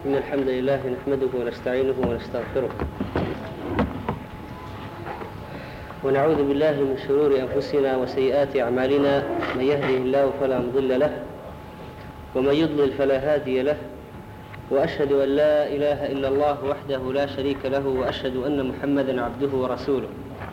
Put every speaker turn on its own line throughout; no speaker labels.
إن الحمد لله نحمده ونستعينه ونستغفره ونعوذ بالله من شرور أنفسنا وسيئات أعمالنا. من يهده الله فلا مضل له ومن يضلل فلا هادي له، وأشهد أن لا إله إلا الله وحده لا شريك له، وأشهد أن محمدا عبده ورسوله.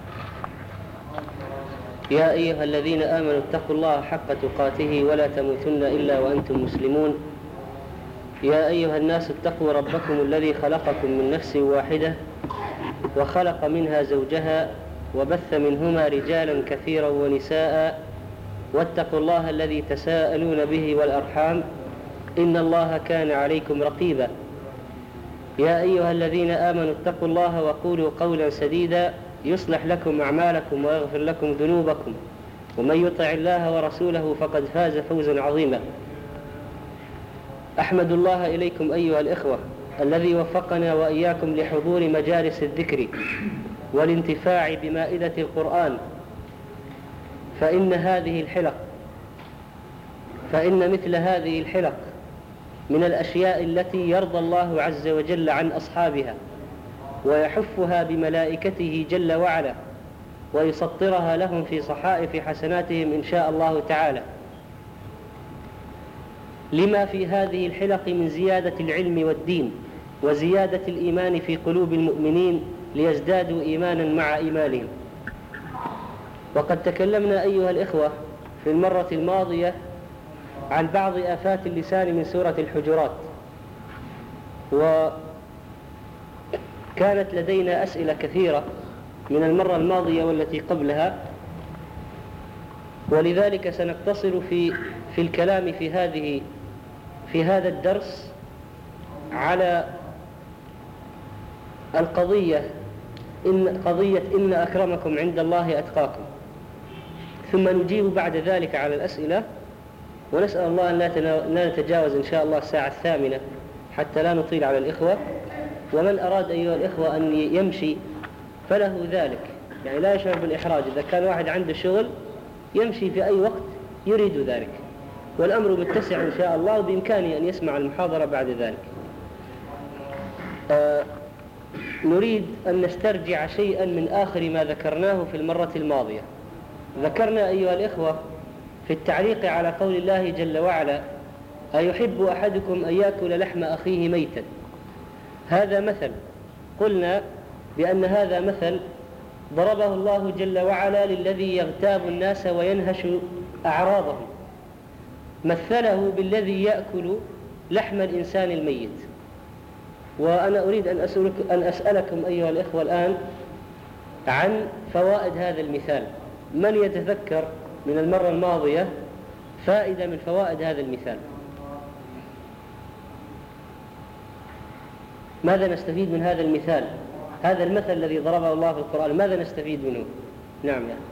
يا أيها الذين آمنوا اتقوا الله حق تقاته ولا تموتن إلا وأنتم مسلمون. يا أيها الناس اتقوا ربكم الذي خلقكم من نفس واحدة وخلق منها زوجها وبث منهما رجالا كثيرا ونساء، واتقوا الله الذي تساءلون به والأرحام إن الله كان عليكم رقيبا. يا أيها الذين آمنوا اتقوا الله وقولوا قولا سديدا يصلح لكم أعمالكم ويغفر لكم ذنوبكم، ومن يطع الله ورسوله فقد فاز فوزا عظيما. أحمد الله إليكم أيها الإخوة الذي وفقنا وإياكم لحضور مجالس الذكر والانتفاع بمائدة القرآن، فإن مثل هذه الحلق من الأشياء التي يرضى الله عز وجل عن أصحابها ويحفها بملائكته جل وعلا ويسطرها لهم في صحائف حسناتهم إن شاء الله تعالى، لما في هذه الحلق من زيادة العلم والدين وزيادة الإيمان في قلوب المؤمنين ليزدادوا إيمانا مع إيمانهم. وقد تكلمنا أيها الإخوة في المرة الماضية عن بعض آفات اللسان من سورة الحجرات، وكانت لدينا أسئلة كثيرة من المرة الماضية والتي قبلها، ولذلك سنقتصر في الكلام في هذا الدرس على قضية إن أكرمكم عند الله أتقاكم، ثم نجيب بعد ذلك على الأسئلة، ونسأل الله أن لا نتجاوز إن شاء الله الساعة 8 حتى لا نطيل على الإخوة. ومن أراد أيها الإخوة أن يمشي فله ذلك، يعني لا يشعر بالإحراج. إذا كان واحد عنده شغل يمشي في أي وقت يريد ذلك، والأمر متسع إن شاء الله، بإمكانه أن يسمع المحاضرة بعد ذلك. نريد أن نسترجع شيئا من آخر ما ذكرناه في المرة الماضية. ذكرنا أيها الإخوة في التعليق على قول الله جل وعلا: أيحب أحدكم أن يأكل لحم أخيه ميتا. هذا مثل، قلنا بأن هذا مثل ضربه الله جل وعلا للذي يغتاب الناس وينهش أعراضهم، مثله بالذي يأكل لحم الإنسان الميت. وأنا أريد أن أسألكم أيها الإخوة الآن عن فوائد هذا المثال. من يتذكر من المرة الماضية فائدة من فوائد هذا المثال؟ ماذا نستفيد من هذا المثال؟ هذا المثل الذي ضربه الله في القرآن ماذا نستفيد منه؟ نعم يا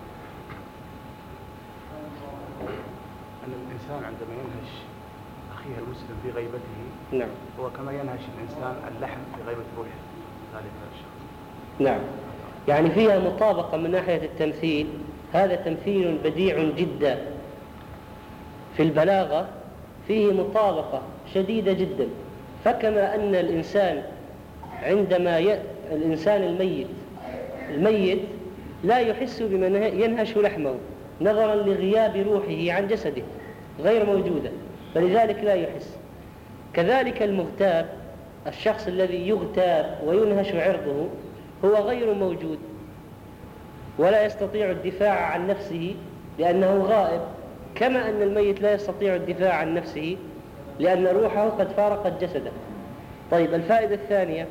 أن الإنسان عندما ينهش أخيه المسلم في غيبته،
نعم،
هو كما ينهش الإنسان اللحم في غيبة روحه ذلك الشخص.
نعم، يعني فيها مطابقة من ناحية التمثيل. هذا تمثيل بديع جدا في البلاغة، فيه مطابقة شديدة جدا. فكما أن الإنسان عندما الإنسان الميت لا يحس بمن ينهش لحمه نظرا لغياب روحه عن جسده، غير موجودة، فلذلك لا يحس. كذلك المغتاب، الشخص الذي يغتاب وينهش عرضه هو غير موجود ولا يستطيع الدفاع عن نفسه لأنه غائب، كما أن الميت لا يستطيع الدفاع عن نفسه لأن روحه قد فارقت جسده. طيب، الفائدة الثانية.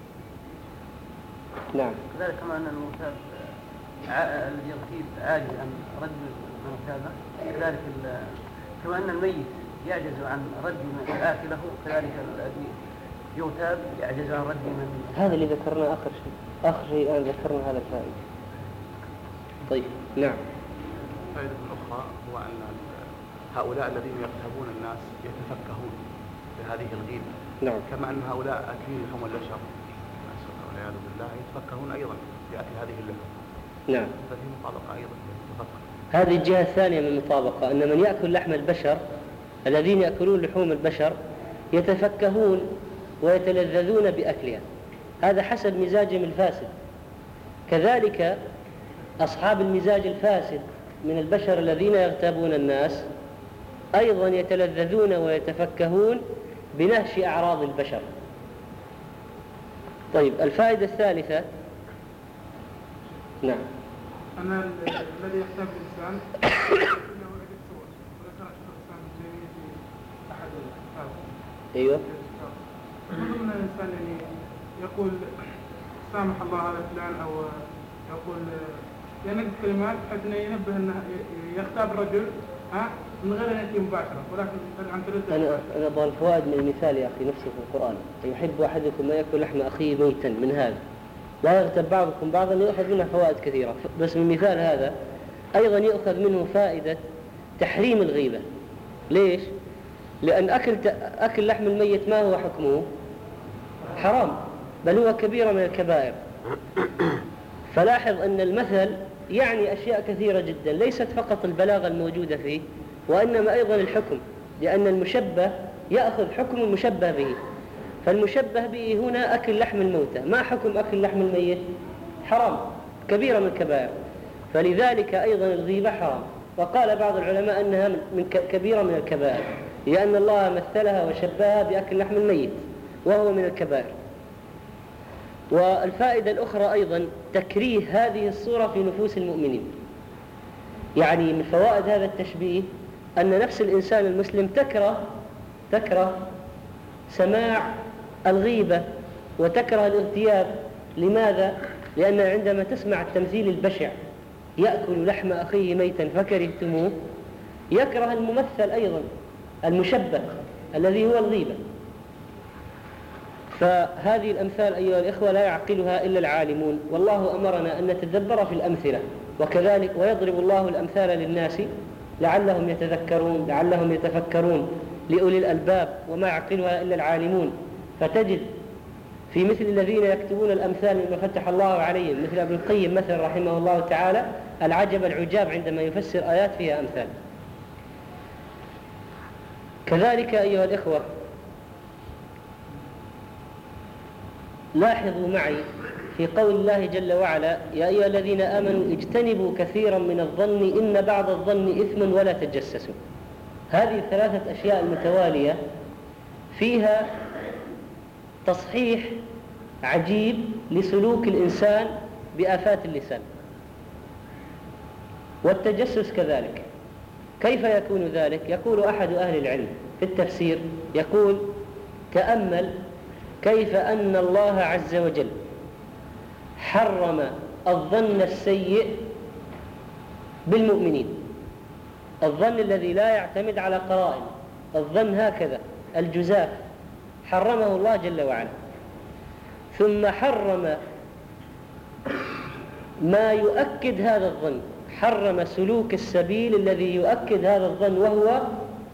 نعم.
كذلك كما أن المغتاب الذي يغتيب عاجز عن رد من اغتابه، كذلك كما أن الميت يعجز عن رد من آكله، كذلك الذي يغتاب يعجز عن رد من.
هذا اللي ذكرنا آخر شيء الآن ذكرنا هذا الفائدة. طيب، نعم.
فائدة أخرى هو أن هؤلاء الذين يغتابون الناس يتفكهون بهذه الغيبة،
نعم،
كما أن هؤلاء أكلين لحوم البشر والعياذ بالله يتفكهون أيضا بأكل هذه اللحوم.
نعم،
ففي مطابقة أيضا تفكر.
هذه الجهة الثانية من المطابقة، أن من يأكل لحم البشر، الذين يأكلون لحوم البشر يتفكهون ويتلذذون بأكلها، هذا حسب مزاجهم الفاسد. كذلك أصحاب المزاج الفاسد من البشر الذين يغتابون الناس أيضا يتلذذون ويتفكهون بنهش أعراض البشر. طيب، الفائدة الثالثة. نعم.
أنا الذي يغتاب الإنسان له عدة صور، وذكر شيخ الإسلام ابن تيمية في أحد الكتاب.
أيوه.
من الإنسان يعني يقول سامح الله على فلان، أو يقول يعني كلمات بحيث أنه ينبه أنه يغتاب الرجل من غير أن يأتي مباشرة، ولكن عن طريق
أنا أضع الفوائد من المثال يا أخي نفسه في القرآن. يحب أحدكم ما يأكل لحم أخيه ميتا، من هذا لا يغتب بعضكم بعضا، يؤخذ منه فوائد كثيرة. بس من مثال هذا أيضا يؤخذ منه فائدة تحريم الغيبة. ليش؟ لأن أكل لحم الميت ما هو حكمه؟ حرام، بل هو كبيرة من الكبائر. فلاحظ أن المثل يعني أشياء كثيرة جدا، ليست فقط البلاغة الموجودة فيه، وإنما أيضا الحكم، لأن المشبه يأخذ حكم المشبه به. فالمشبه به هنا أكل لحم الموتى، ما حكم أكل لحم الميت؟ حرام، كبيرة من الكبائر. فلذلك أيضا الغيبة حرام. وقال بعض العلماء أنها من كبيرة من الكبائر، لأن الله مثلها وشبهها بأكل لحم الميت، وهو من الكبائر. والفائدة الأخرى أيضا تكريه هذه الصورة في نفوس المؤمنين. يعني من فوائد هذا التشبيه أن نفس الإنسان المسلم تكره سماع الغيبة وتكره الاغتياب. لماذا؟ لأن عندما تسمع التمثيل البشع يأكل لحم أخيه ميتا فكرهتموه، يكره الممثل أيضا المشبه الذي هو الغيبة. فهذه الأمثال أيها الإخوة لا يعقلها إلا العالمون، والله أمرنا أن نتدبر في الأمثلة. وكذلك ويضرب الله الأمثال للناس لعلهم يتذكرون، لعلهم يتفكرون، لأولي الألباب، وما يعقلها إلا العالمون. فتجد في مثل الذين يكتبون الأمثال مما فتح الله عليهم، مثل ابن القيم مثلا رحمه الله تعالى، العجب العجاب عندما يفسر آيات فيها أمثال. كذلك أيها الإخوة لاحظوا معي في قول الله جل وعلا: يا أيها الذين آمنوا اجتنبوا كثيرا من الظن إن بعض الظن إثم ولا تجسسوا. هذه الثلاثة أشياء المتوالية فيها تصحيح عجيب لسلوك الإنسان بآفات اللسان، والتجسس كذلك. كيف يكون ذلك؟ يقول أحد أهل العلم في التفسير، يقول: تأمل كيف أن الله عز وجل حرم الظن السيء بالمؤمنين، الظن الذي لا يعتمد على قرائن، الظن هكذا الجزاف، حرمه الله جل وعلا. ثم حرم ما يؤكد هذا الظن، حرم سلوك السبيل الذي يؤكد هذا الظن، وهو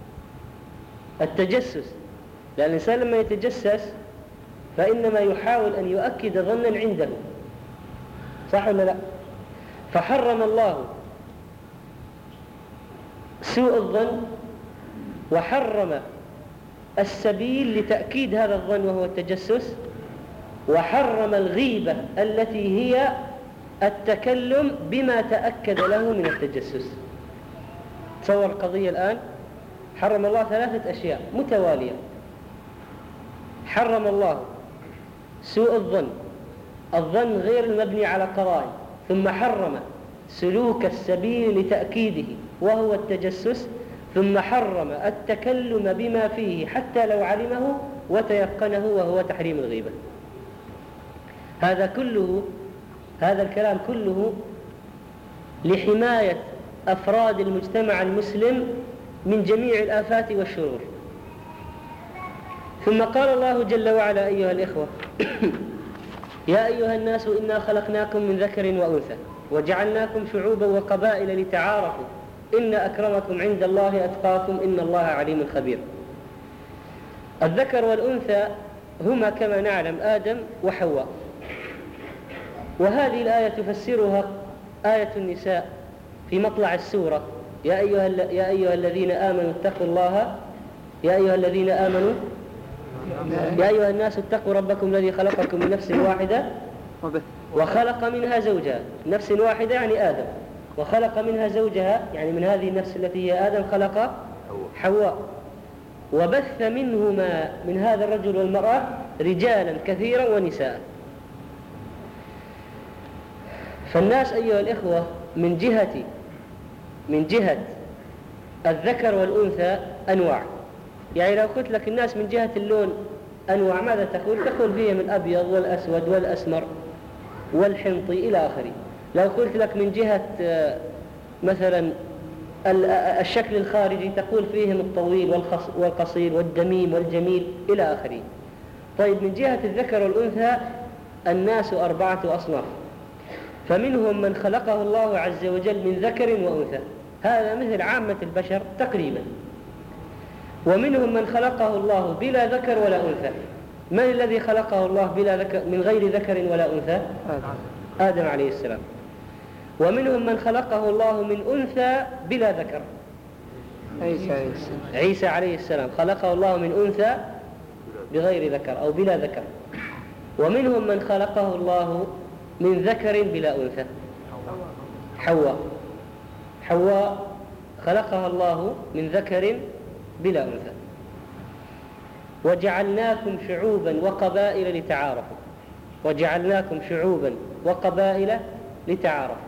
التجسس. لأن الإنسان لما يتجسس فإنما يحاول أن يؤكد ظنا عنده، صح ولا لا؟ فحرم الله سوء الظن، وحرم السبيل لتأكيد هذا الظن وهو التجسس، وحرم الغيبة التي هي التكلم بما تأكد له من التجسس. تصور القضية الآن، حرم الله ثلاثة أشياء متوالية: حرم الله سوء الظن، الظن غير المبني على قرائن، ثم حرم سلوك السبيل لتأكيده وهو التجسس، ثم حرم التكلم بما فيه حتى لو علمه وتيقنه وهو تحريم الغيبة. هذا الكلام كله لحماية أفراد المجتمع المسلم من جميع الآفات والشرور. ثم قال الله جل وعلا: أيها الإخوة يا أيها الناس إنا خلقناكم من ذكر وأنثى وجعلناكم شعوبا وقبائل لتعارفوا إن أكرمكم عند الله أتقاكم إن الله عليم خبير. الذكر والأنثى هما كما نعلم آدم وحواء، وهذه الآية تفسرها آية النساء في مطلع السورة: يا أيها الذين آمنوا اتقوا الله، يا أيها الذين آمنوا يا أيها الناس اتقوا ربكم الذي خلقكم من نفس واحدة وخلق منها زوجها. نفس واحدة يعني آدم، وخلق منها زوجها يعني من هذه النفس التي هي آدم خلق حواء، وبث منهما من هذا الرجل والمرأة رجالا كثيرا ونساء. فالناس أيها الإخوة من جهة الذكر والأنثى أنواع. يعني لو قلت لك الناس من جهة اللون أنواع، ماذا تقول؟ تقول فيهم الأبيض والأسود والأسمر والحنطي إلى آخره. لو قلت لك من جهة مثلا الشكل الخارجي تقول فيهم الطويل والقصير والدميم والجميل إلى آخره. طيب من جهة الذكر والأنثى الناس 4 أصناف، فمنهم من خلقه الله عز وجل من ذكر وأنثى، هذا مثل عامة البشر تقريبا. ومنهم من خلقه الله بلا ذكر ولا أنثى. من الذي خلقه الله بلا ذكر من غير ذكر ولا أنثى؟ آدم عليه السلام. ومنهم من خلقه الله من أنثى بلا ذكر، عيسى عليه السلام خلقه الله من أنثى بغير ذكر أو بلا ذكر. ومنهم من خلقه الله من ذكر بلا أنثى، حواء خلقها الله من ذكر بلا أنثى. وجعلناكم شعوبا وقبائل لتعارفوا.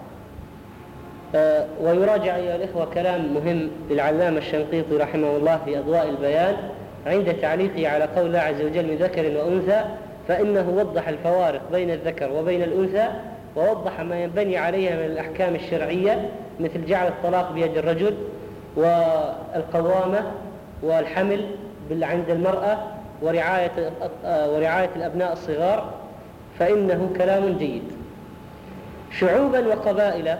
ويراجع أيها الإخوة كلام مهم للعلامة الشنقيطي رحمه الله في أضواء البيان عند تعليقه على قول الله عز وجل من ذكر وأنثى، فإنه وضح الفوارق بين الذكر وبين الأنثى، ووضح ما ينبني عليها من الأحكام الشرعية مثل جعل الطلاق بيد الرجل والقوامة والحمل عند المرأة ورعاية الأبناء الصغار، فإنه كلام جيد. شعوبا وقبائل.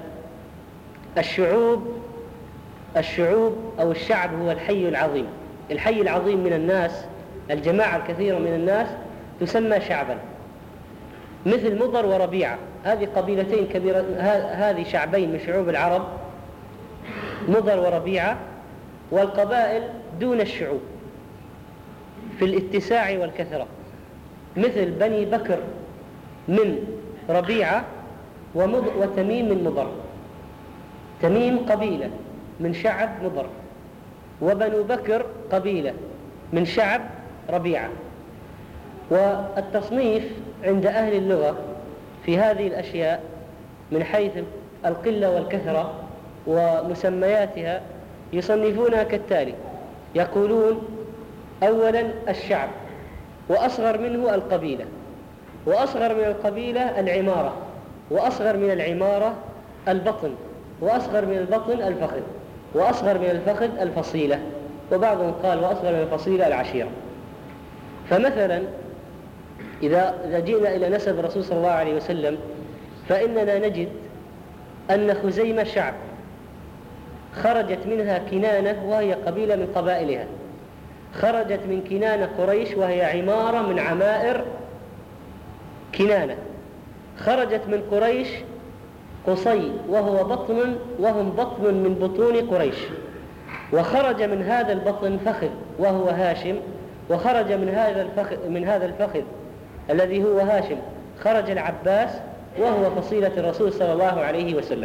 الشعوب أو الشعب هو الحي العظيم من الناس، الجماعة الكثيرة من الناس تسمى شعبا، مثل مضر وربيعة، هذه قبيلتين كبيرة، هذه شعبين من شعوب العرب، مضر وربيعة. والقبائل دون الشعوب في الاتساع والكثرة، مثل بني بكر من ربيعة وتميم من مضر. تميم قبيلة من شعب مضر، وبنو بكر قبيلة من شعب ربيعة. والتصنيف عند أهل اللغة في هذه الأشياء من حيث القلة والكثرة ومسمياتها يصنفونها كالتالي: يقولون أولا الشعب، وأصغر منه القبيلة، وأصغر من القبيلة العمارة، وأصغر من العمارة البطن، وأصغر من البطن الفخذ، وأصغر من الفخذ الفصيلة، وبعضهم قال وأصغر من الفصيلة العشيرة. فمثلا إذا جئنا إلى نسب الرسول صلى الله عليه وسلم فإننا نجد أن خزيمة شعب، خرجت منها كنانة وهي قبيلة من قبائلها، خرجت من كنانة قريش وهي عمارة من عمائر كنانة، خرجت من قريش قصي وهم بطن من بطون قريش، وخرج من هذا البطن فخذ وهو هاشم، وخرج من هذا الفخذ الذي هو هاشم خرج العباس وهو فصيلة الرسول صلى الله عليه وسلم.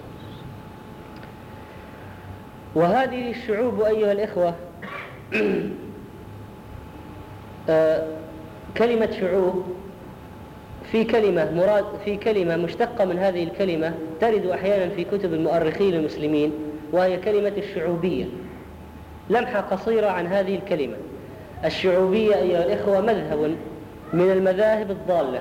وهذه الشعوب أيها الإخوة كلمة شعوب في كلمة مشتقة من هذه الكلمة ترد أحيانا في كتب المؤرخين المسلمين، وهي كلمة الشعوبية. لمحة قصيرة عن هذه الكلمة. الشعوبية أيها الإخوة مذهب من المذاهب الضالة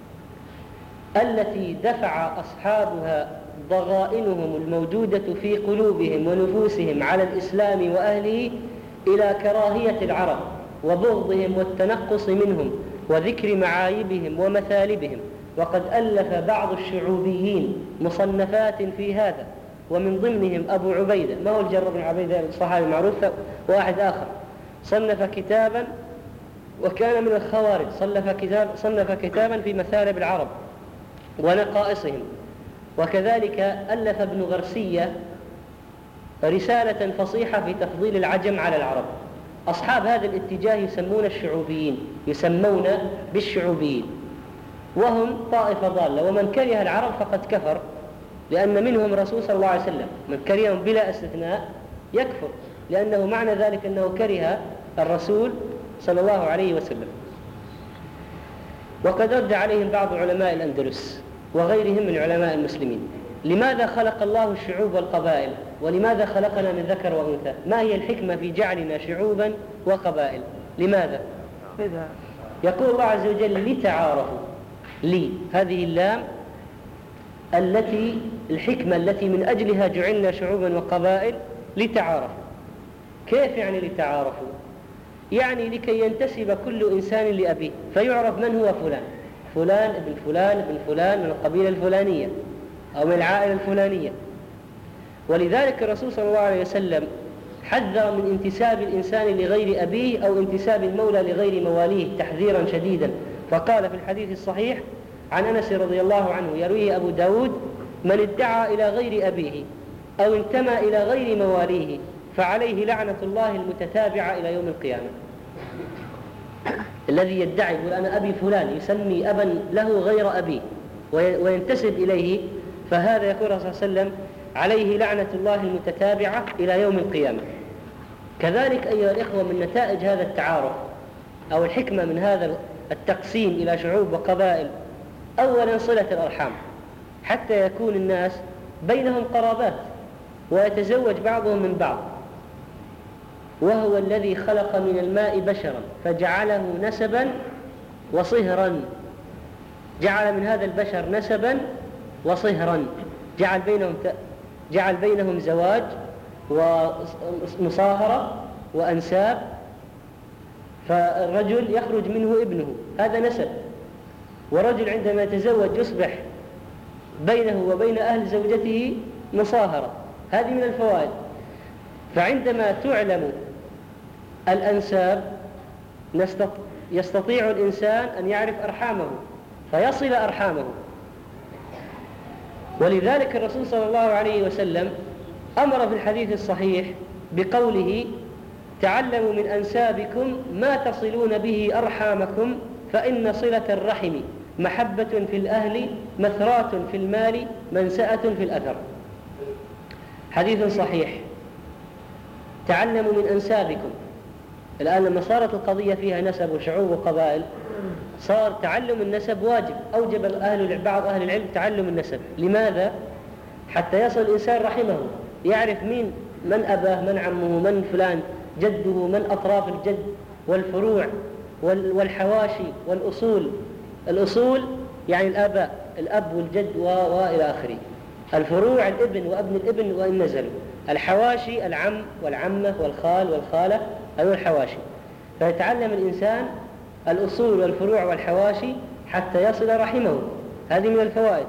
التي دفع أصحابها ضغائنهم الموجودة في قلوبهم ونفوسهم على الإسلام وأهله إلى كراهية العرب وبغضهم والتنقص منهم وذكر معايبهم ومثالبهم. وقد ألف بعض الشعوبيين مصنفات في هذا، ومن ضمنهم أبو عبيدة، ما هو الجر بن عبيدة الصحابي المعروف، واحد آخر صنف كتابا وكان من الخوارج، صنف كتابا في مثالب العرب ونقائصهم. وكذلك ألف ابن غرسية رسالة فصيحة في تفضيل العجم على العرب. أصحاب هذا الاتجاه يسمون بالشعوبيين، وهم طائفة ضالة، ومن كره العرب فقد كفر، لأن منهم رسول صلى الله عليه وسلم، من كرههم بلا استثناء يكفر، لأنه معنى ذلك أنه كره الرسول صلى الله عليه وسلم. وقد رد عليهم بعض علماء الأندلس وغيرهم من علماء المسلمين: لماذا خلق الله الشعوب والقبائل؟ ولماذا خلقنا من ذكر وأنثى؟ ما هي الحكمة في جعلنا شعوبا وقبائل؟ لماذا؟ يقول الله عز وجل: لتعارفوا. هذه اللام الحكمة التي من أجلها جعلنا شعوبا وقبائل لتعارفوا. كيف يعني لتعارفوا؟ يعني لكي ينتسب كل إنسان لأبيه فيعرف من هو فلان، فلان ابن فلان ابن فلان من القبيلة الفلانية أو من العائلة الفلانية. ولذلك الرسول صلى الله عليه وسلم حذر من انتساب الإنسان لغير أبيه أو انتساب المولى لغير مواليه تحذيرا شديدا، فقال في الحديث الصحيح عن أنس رضي الله عنه يرويه أبو داود: من ادعى إلى غير أبيه أو انتمى إلى غير مواليه فعليه لعنة الله المتتابعة إلى يوم القيامة. الذي يدعي يقول أنا أبي فلان، يسمي أبا له غير أبيه وينتسب إليه، فهذا يقول الرسول صلى الله عليه وسلم عليه لعنة الله المتتابعة إلى يوم القيامة. كذلك أيها الإخوة، من نتائج هذا التعارف أو الحكمة من هذا التقسيم إلى شعوب وقبائل: أولا صلة الأرحام، حتى يكون الناس بينهم قرابات ويتزوج بعضهم من بعض. وهو الذي خلق من الماء بشرا فجعله نسبا وصهرا، جعل من هذا البشر نسبا وصهرا، جعل بينهم زواج ومصاهرة وأنساب، فالرجل يخرج منه ابنه، هذا نسب. ورجل عندما يتزوج يصبح بينه وبين أهل زوجته مصاهرة، هذه من الفوائد. فعندما تعلم الأنساب يستطيع الإنسان أن يعرف أرحامه فيصل أرحامه. ولذلك الرسول صلى الله عليه وسلم أمر في الحديث الصحيح بقوله: تعلموا من أنسابكم ما تصلون به أرحامكم، فإن صلة الرحم محبة في الأهل مثرات في المال منسأة في الأثر. حديث صحيح. تعلموا من أنسابكم. الآن لما صارت القضية فيها نسب وشعوب وقبائل، صار تعلم النسب واجب، أوجب بعض أهل العلم تعلم النسب. لماذا؟ حتى يصل الإنسان رحمه، يعرف من أباه، من عمه، من فلان جده، من أطراف الجد، والفروع والحواشي والأصول. الأصول يعني الآباء، الأب والجد وإلى آخره. الفروع الابن وابن الابن وإن نزلوا. الحواشي العم والعمة والخال والخالة، هذول الحواشي. فيتعلم الإنسان الأصول والفروع والحواشي حتى يصل رحمه، هذه من الفوائد.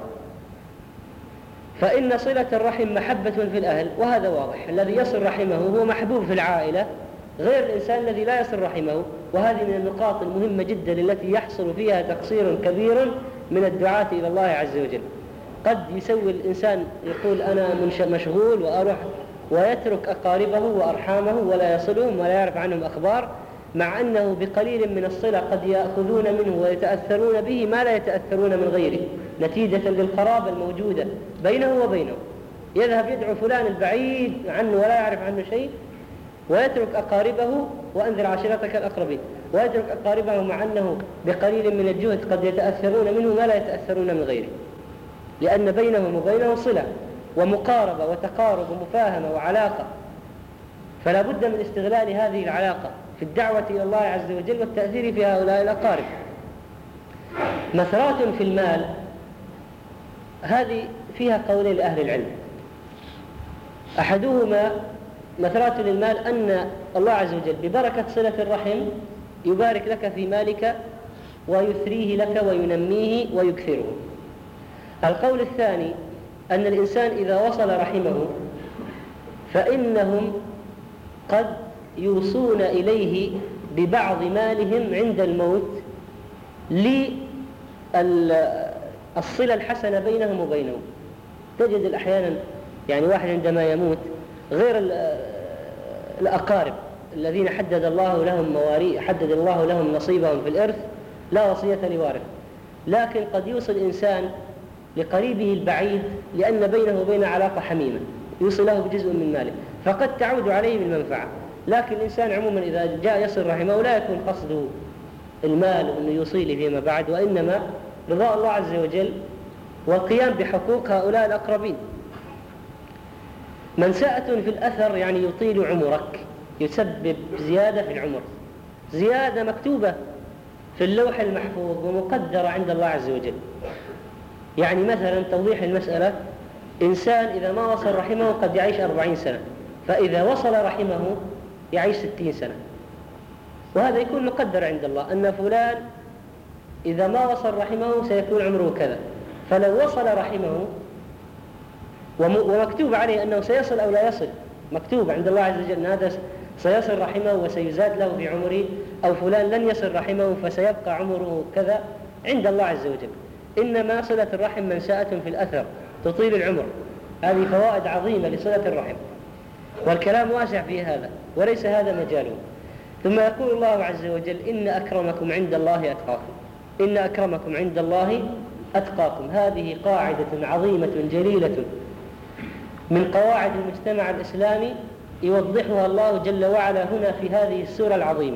فإن صلة الرحم محبة في الأهل، وهذا واضح، الذي يصل رحمه هو محبوب في العائلة غير الإنسان الذي لا يصل رحمه. وهذه من النقاط المهمة جدا التي يحصل فيها تقصير كبير من الدعاة إلى الله عز وجل. قد يسوي الإنسان يقول أنا مشغول وأروح، ويترك أقاربه وأرحامه ولا يصلهم ولا يعرف عنهم أخبار، مع أنه بقليل من الصلة قد يأخذون منه ويتأثرون به ما لا يتأثرون من غيره، نتيجة للقرابة الموجودة بينه وبينه. يذهب يدعو فلان البعيد عنه ولا يعرف عنه شيء، ويترك أقاربه، وأنذر عشيرتك الأقربين، ويترك أقاربه مع أنه بقليل من الجهد قد يتأثرون منه ما لا يتأثرون من غيره، لأن بينهم وبينه صلة ومقاربة وتقارب ومفاهمة وعلاقة. فلا بد من استغلال هذه العلاقة في الدعوة إلى الله عز وجل والتأثير في هؤلاء الأقارب. مثرات في المال، هذه فيها قولين لأهل العلم. أحدهما مثرات للمال أن الله عز وجل ببركة صلة الرحم يبارك لك في مالك ويثريه لك وينميه ويكثره. القول الثاني أن الإنسان إذا وصل رحمه فإنهم قد يوصون إليه ببعض مالهم عند الموت للصلة الحسنة بينهم وبينه. تجد أحيانا يعني واحد عندما يموت غير الأقارب الذين حدد الله لهم نصيبهم في الإرث لا وصية لوارث، لكن قد يوصي الإنسان لقريبه البعيد لأن بينه وبينه علاقة حميمة، يوصي له بجزء من ماله فقد تعود عليه بالمنفعة. لكن الإنسان عموما إذا جاء يصل رحمه لا يكون قصده المال وأنه يوصي له فيما بعد، وإنما رضاء الله عز وجل والقيام بحقوق هؤلاء الأقربين. منسأة في الأثر يعني يطيل عمرك، يسبب زيادة في العمر، زيادة مكتوبة في اللوح المحفوظ ومقدرة عند الله عز وجل. يعني مثلا توضيح المسألة، إنسان إذا ما وصل رحمه قد يعيش 40 سنة، فإذا وصل رحمه يعيش 60 سنة، وهذا يكون مقدر عند الله أن فلان إذا ما وصل رحمه سيكون عمره كذا، فلو وصل رحمه ومكتوب عليه أنه سيصل أو لا يصل، مكتوب عند الله عز وجل أن هذا سيصل رحمه وسيزاد له في عمره، أو فلان لن يصل رحمه فسيبقى عمره كذا عند الله عز وجل. إنما صلة الرحم منشأة في الأثر تطيل العمر، هذه فوائد عظيمة لصلة الرحم، والكلام واسع في هذا وليس هذا مجاله. ثم يقول الله عز وجل إن أكرمكم عند الله أتقاكم، إن أكرمكم عند الله أتقاكم. هذه قاعدة عظيمة جليلة من قواعد المجتمع الإسلامي يوضحها الله جل وعلا هنا في هذه السورة العظيمة.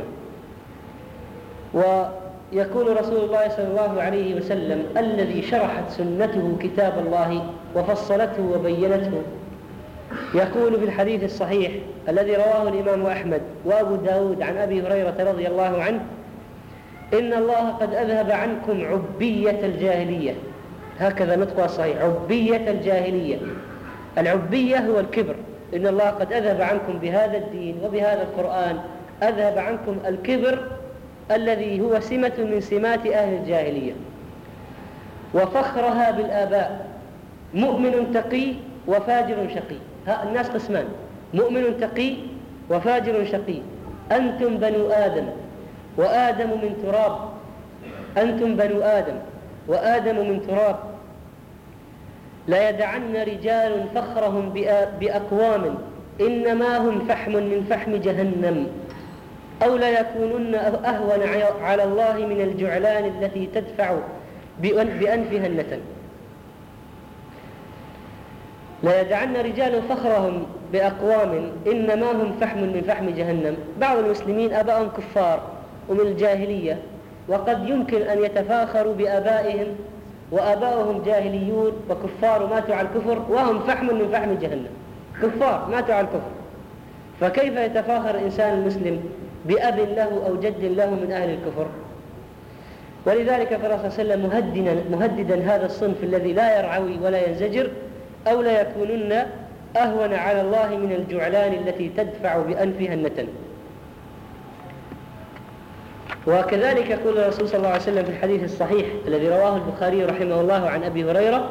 ويقول رسول الله صلى الله عليه وسلم الذي شرحت سنته كتاب الله وفصلته وبينته، يقول في الحديث الصحيح الذي رواه الإمام أحمد وأبو داود عن أبي هريرة رضي الله عنه: إن الله قد أذهب عنكم عبية الجاهلية. هكذا نطقها صحيح، عبية الجاهلية. العبية هو الكبر. إن الله قد أذهب عنكم بهذا الدين وبهذا القرآن، أذهب عنكم الكبر الذي هو سمة من سمات أهل الجاهلية، وفخرها بالآباء، مؤمن تقي وفاجر شقي. الناس قسمان، مؤمن تقي وفاجر شقي. أنتم بنو آدم وآدم من تراب، أنتم بنو آدم وآدم من تراب. لا يدعن رجال فخرهم بأقوام إنما هم فحم من فحم جهنم، أو لا يكونن أهون على الله من الجعلان التي تدفع بأنفها النتن. لا يدعن رجال فخرهم بأقوام إنما هم فحم من فحم جهنم. بعض المسلمين أبائهم كفار ومن الجاهلية، وقد يمكن أن يتفاخروا بآبائهم وآباؤهم جاهليون وكفار ماتوا على الكفر وهم فحم من فحم جهنم، كفار ماتوا على الكفر. فكيف يتفاخر الإنسان المسلم بأب له أو جد له من أهل الكفر؟ ولذلك فالرسول صلى الله عليه وسلم مهددا هذا الصنف الذي لا يرعوي ولا ينزجر: أو لا يكونن أهون على الله من الجعلان التي تدفع بأنفها النتن. وكذلك يقول الرسول صلى الله عليه وسلم في الحديث الصحيح الذي رواه البخاري رحمه الله عن أبي هريرة: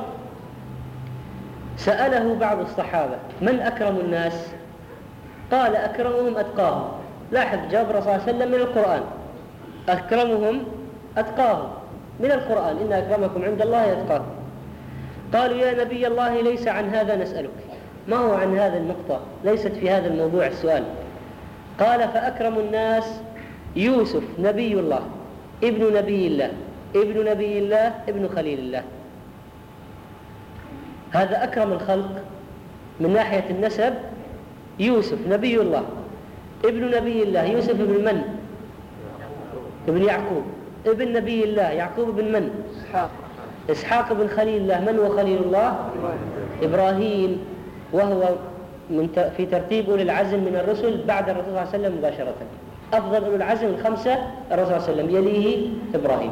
سأله بعض الصحابة: من أكرم الناس؟ قال: أكرمهم أتقاهم. لاحظ جواب الرسول صلى الله عليه وسلم من القرآن، أكرمهم أتقاهم من القرآن، إن أكرمكم عند الله أتقاكم. قالوا: يا نبي الله ليس عن هذا نسألك. ما هو عن هذا النقطة؟ ليست في هذا الموضوع السؤال. قال: فأكرم الناس يوسف نبي الله ابن نبي الله ابن نبي الله ابن خليل الله. هذا أكرم الخلق من ناحية النسب، يوسف نبي الله ابن نبي الله. يوسف ابن من؟ ابن يعقوب. ابن نبي الله يعقوب ابن من؟ إسحاق ابن خليل الله. من هو خليل الله؟ إبراهيم، وهو في ترتيب أولي العزم من الرسل بعد الرسول صلى الله عليه وسلم مباشرة. أفضل أولي العزم الخمسة الرسول صلى الله عليه وسلم، يليه إبراهيم.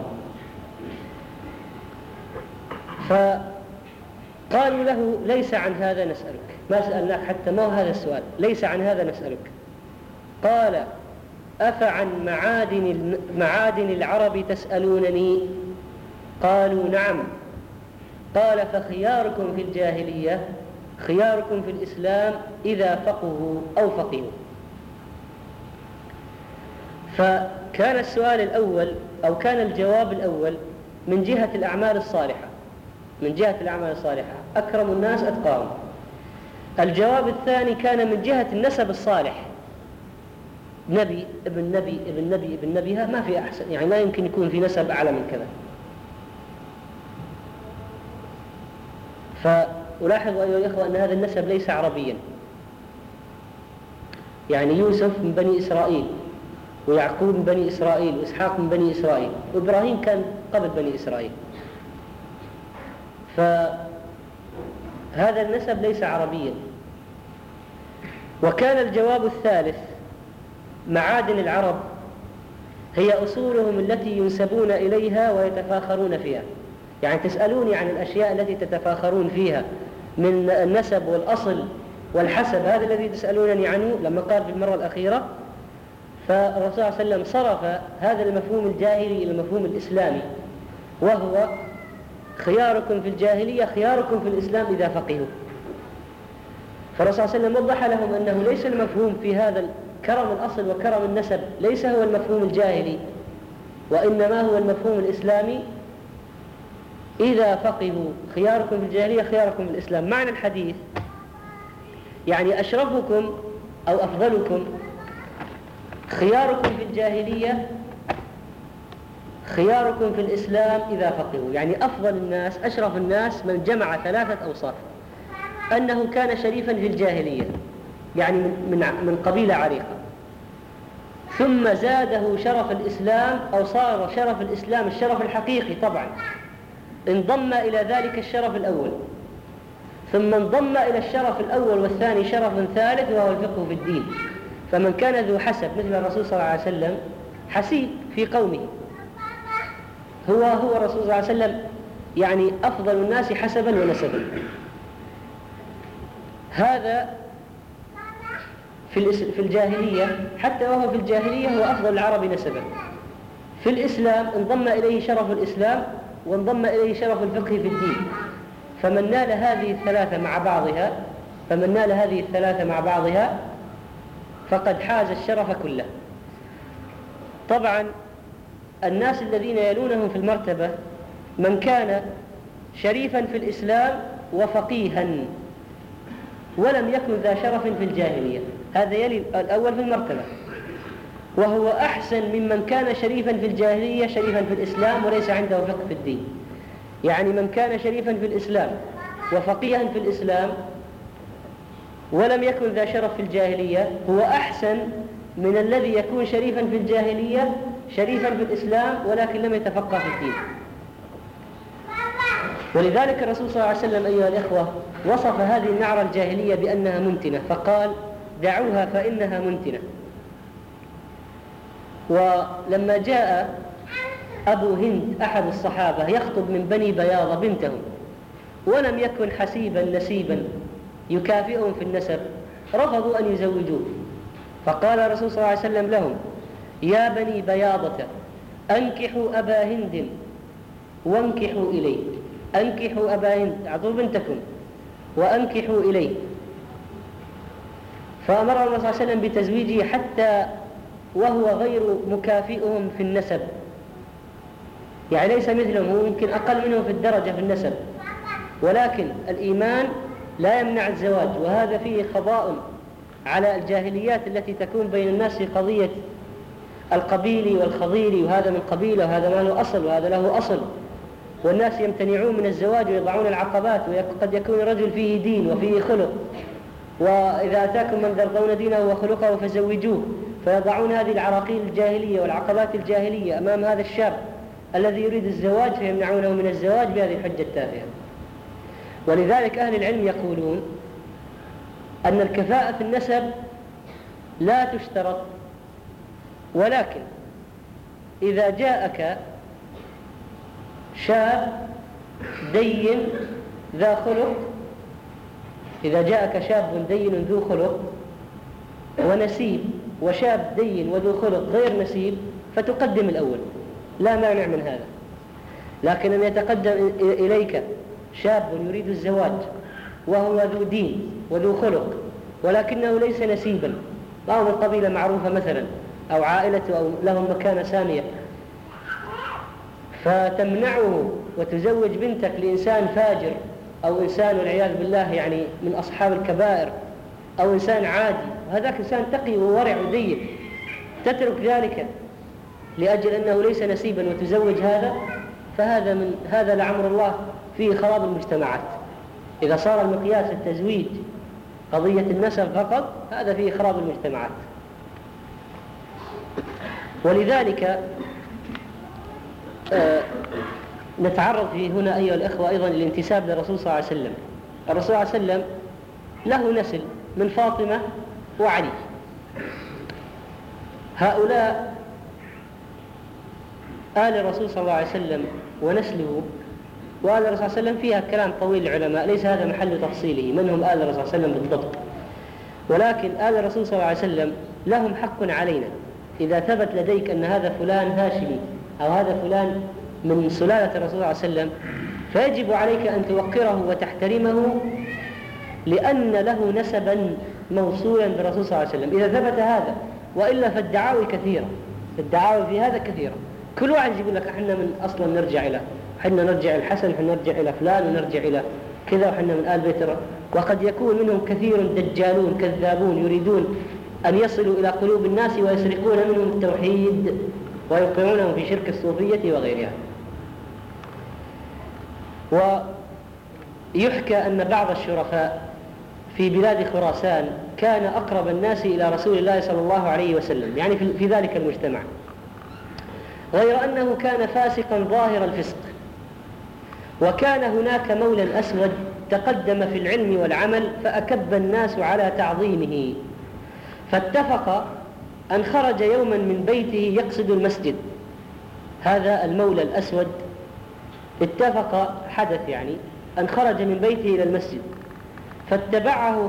فقالوا له: ليس عن هذا نسألك. ما سألناك حتى، ما هو هذا السؤال، ليس عن هذا نسألك. قال: أفعن معادن العرب تسألونني؟ قالوا: نعم. قال: فخياركم في الجاهلية خياركم في الإسلام إذا فقهوا أو فقهوا. فكان السؤال الأول أو كان الجواب الأول من جهة الأعمال الصالحة، من جهة الأعمال الصالحة أكرم الناس أتقاهم. الجواب الثاني كان من جهة النسب الصالح، نبي ابن نبي ابن نبي ابن نبي، ما في أحسن، يعني لا يمكن يكون في نسب أعلى من كذا. فألاحظ أيها الإخوة أن هذا النسب ليس عربيا، يعني يوسف من بني إسرائيل، ويعقوب من بني إسرائيل، وإسحاق من بني إسرائيل، وإبراهيم كان قبل بني إسرائيل. فهذا النسب ليس عربيا. وكان الجواب الثالث: معادن العرب هي أصولهم التي ينسبون إليها ويتفاخرون فيها. يعني تسألوني عن الأشياء التي تتفاخرون فيها من النسب والأصل والحسب، هذا الذي تسألونني عنه. لما قال في المرة الأخيرة، فالرسول صلى الله عليه وسلم صرف هذا المفهوم الجاهلي إلى المفهوم الإسلامي، وهو خياركم في الجاهلية خياركم في الإسلام إذا فقهوا. فالرسول صلى الله عليه وسلم وضح لهم أنه ليس المفهوم في هذا كرم الأصل وكرم النسب ليس هو المفهوم الجاهلي، وإنما هو المفهوم الإسلامي. إذا فقهوا خياركم في الجاهلية خياركم في الإسلام. معنى الحديث يعني أشرفكم أو أفضلكم خياركم في الجاهلية خياركم في الإسلام إذا فقهوا. يعني أفضل الناس أشرف الناس من جمع 3 أوصاف: أنه كان شريفا في الجاهلية، يعني من قبيلة عريقة، ثم زاده شرف الإسلام، أو صار شرف الإسلام الشرف الحقيقي طبعا، انضم إلى ذلك الشرف الأول، ثم انضم إلى الشرف الأول والثاني شرف ثالث وهو الفقه في الدين. فمن كان ذو حسب مثل الرسول صلى الله عليه وسلم حسيب في قومه، هو الرسول صلى الله عليه وسلم يعني أفضل الناس حسبا ونسبا. هذا في الجاهلية، حتى وهو في الجاهلية هو أفضل العرب نسبا. في الإسلام انضم إليه شرف الإسلام وانضم إليه شرف الفقه في الدين. فمن نال هذه الثلاثة مع بعضها فقد حاز الشرف كله. طبعا الناس الذين يلونهم في المرتبة من كان شريفا في الإسلام وفقيها ولم يكن ذا شرف في الجاهلية، هذا يلي الأول في المرتبة، وهو أحسن ممن كان شريفا في الجاهلية شريفا في الإسلام وليس عنده فقه في الدين. يعني من كان شريفا في الإسلام وفقيها في الإسلام ولم يكن ذا شرف في الجاهلية هو أحسن من الذي يكون شريفا في الجاهلية شريفا في الإسلام ولكن لم يتفقه في الدين. ولذلك الرسول صلى الله عليه وسلم أيها الإخوة وصف هذه النعرة الجاهلية بأنها منتنة، فقال: دعوها فإنها منتنة. ولما جاء أبو هند أحد الصحابة يخطب من بني بياضة بنتهم ولم يكن حسيبا نسيبا يكافئهم في النسب، رفضوا أن يزوجوه. فقال الرسول صلى الله عليه وسلم لهم: يا بني بياضة أنكحوا أبا هند وانكحوا إليه. أنكحوا أبا هند، أعطوا بنتكم وأنكحوا إليه. فأمر الرسول صلى الله عليه وسلم بتزويجه حتى وهو غير مكافئهم في النسب، يعني ليس مثلهم، هو يمكن أقل منهم في الدرجة في النسب، ولكن الإيمان لا يمنع الزواج. وهذا فيه قضاء على الجاهليات التي تكون بين الناس في قضية القبيلي والخضيري، وهذا من قبيلة وهذا ما له أصل وهذا له أصل، والناس يمتنعون من الزواج ويضعون العقبات، وقد يكون الرجل فيه دين وفيه خلق، وإذا أتاكم من ترضون دينه وخلقه فزوجوه، فيضعون هذه العراقيل الجاهلية والعقبات الجاهلية أمام هذا الشاب الذي يريد الزواج فيمنعونه من الزواج بهذه الحجة التافهة. ولذلك أهل العلم يقولون أن الكفاءة في النسب لا تشترط، ولكن إذا جاءك شاب دين ذا خلق، إذا جاءك شاب دين ذو خلق ونسيب وشاب دين وذو خلق غير نسيب فتقدم الأول، لا مانع من هذا. لكن أن يتقدم إليك شاب يريد الزواج وهو ذو دين وذو خلق ولكنه ليس نسيبا، أو من قبيلة معروفة مثلا أو عائلته أو لهم مكانة سامية، فتمنعه وتزوج بنتك لإنسان فاجر أو إنسان والعياذ بالله يعني من أصحاب الكبائر أو إنسان عادي، وهذاك إنسان تقي وورع ودين، تترك ذلك لأجل أنه ليس نسيبا وتزوج هذا، هذا لعمر الله فيه خراب المجتمعات. إذا صار المقياس التزويج قضية النسب فقط، هذا فيه خراب المجتمعات. ولذلك نتعرض في هنا أيها الأخوة أيضا للانتساب للرسول صلى الله عليه وسلم. الرسول صلى الله عليه وسلم له نسل من فاطمة وعلي. هؤلاء آل الرسول صلى الله عليه وسلم ونسله، وآل الرسول صلى الله عليه وسلم فيها كلام طويل العلماء، ليس هذا محل تفصيله من هم آل الرسول صلى الله عليه وسلم بالضبط، ولكن آل الرسول صلى الله عليه وسلم لهم حق علينا. إذا ثبت لديك أن هذا فلان هاشمي أو هذا فلان من سلالة الرسول صلى الله عليه وسلم، فيجب عليك أن توقره وتحترمه، لأن له نسبا موصولا بالرسول صلى الله عليه وسلم. إذا ثبت هذا، وإلا فالدعاوي كثيرة، الدعاوي في هذا كثيرة. كل واحد يقول لك احنا من أصلا نرجع إلى، احنا نرجع الحسن، احنا نرجع إلى فلان، ونرجع إلى كذا، وحنا من آل بيت. وقد يكون منهم كثير دجالون كذابون يريدون أن يصلوا إلى قلوب الناس ويسرقون منهم التوحيد ويوقعونهم في شرك الصوفية وغيرها. ويحكى أن بعض الشرفاء في بلاد خراسان كان أقرب الناس إلى رسول الله صلى الله عليه وسلم، يعني في ذلك المجتمع، غير أنه كان فاسقا ظاهر الفسق. وكان هناك مولى أسود تقدم في العلم والعمل، فأكب الناس على تعظيمه، فاتفق أن خرج يوما من بيته يقصد المسجد. هذا المولى الأسود اتفق، حدث يعني أن خرج من بيته إلى المسجد، فاتبعه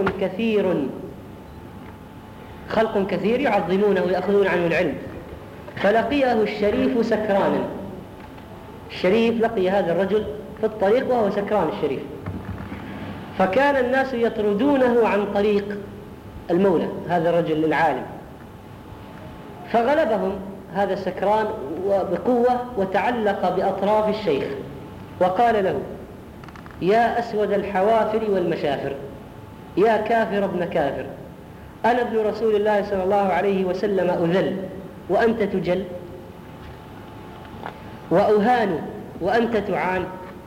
خلق كثير يعظمونه ويأخذون عنه العلم. فلقيه الشريف سكرانا. الشريف لقي هذا الرجل في الطريق وهو سكران الشريف، فكان الناس يطردونه عن طريق المولى هذا الرجل العالم. فغلبهم هذا السكران بقوة وتعلق بأطراف الشيخ وقال له: يا أسود الحوافر والمشافر، يا كافر ابن كافر، أنا ابن رسول الله صلى الله عليه وسلم أذل وأنت تجل، وأهان وأنت تعان.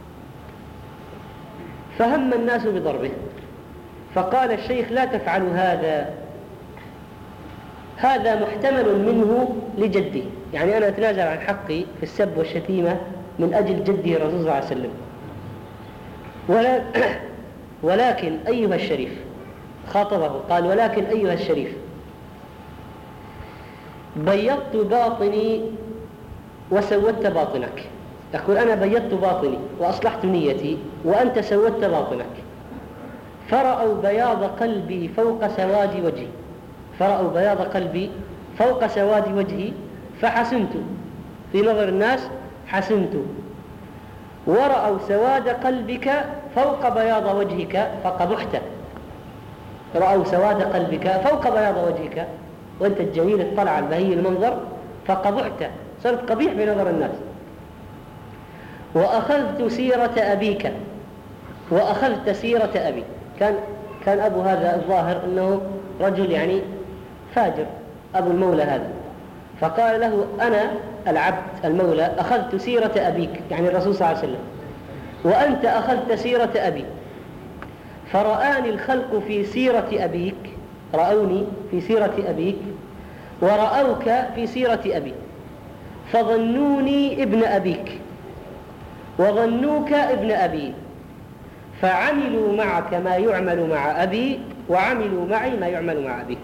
فهم الناس بضربه، فقال الشيخ: لا تفعلوا هذا محتمل منه لجدي، يعني أنا أتنازل عن حقي في السب والشتيمة من أجل جدي الرسول صلى الله عليه وسلم. ولكن أيها الشريف، خاطبه قال: ولكن أيها الشريف، بيضت باطني وسودت باطنك. يقول: أنا بيضت باطني وأصلحت نيتي، وأنت سودت باطنك. فرأوا بياض قلبي فوق سواد وجهي، فرأوا بياض قلبي فوق سواد وجهي فحسنت، في نظر الناس حسنت. ورأوا سواد قلبك فوق بياض وجهك فقبحت. رأوا سواد قلبك فوق بياض وجهك، وأنت الجميل الطلع البهي المنظر، فقبحت، صرت قبيح بنظر الناس. وأخذت سيرة أبيك، وأخذت سيرة أبي. كان أبو هذا الظاهر أنه رجل يعني فاجر، أبو المولى هذا. فقال له: أنا العبد المولى أخذت سيرة أبيك، يعني الرسول صلى الله عليه وسلم، وأنت أخذت سيرة أبي. فرآني الخلق في سيرة أبيك، رأوني في سيرة أبيك، ورأوك في سيرة أبي، فظنوني ابن أبيك وظنوك ابن أبي، فعملوا معك ما يعمل مع أبي، وعملوا معي ما يعمل مع أبيك.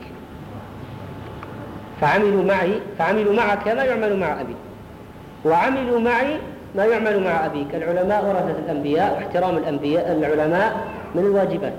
فعملوا معك ما يعمل مع أبي، وعملوا معي ما يعمل مع أبيك. العلماء ورثة الأنبياء، واحترام العلماء من الواجبات.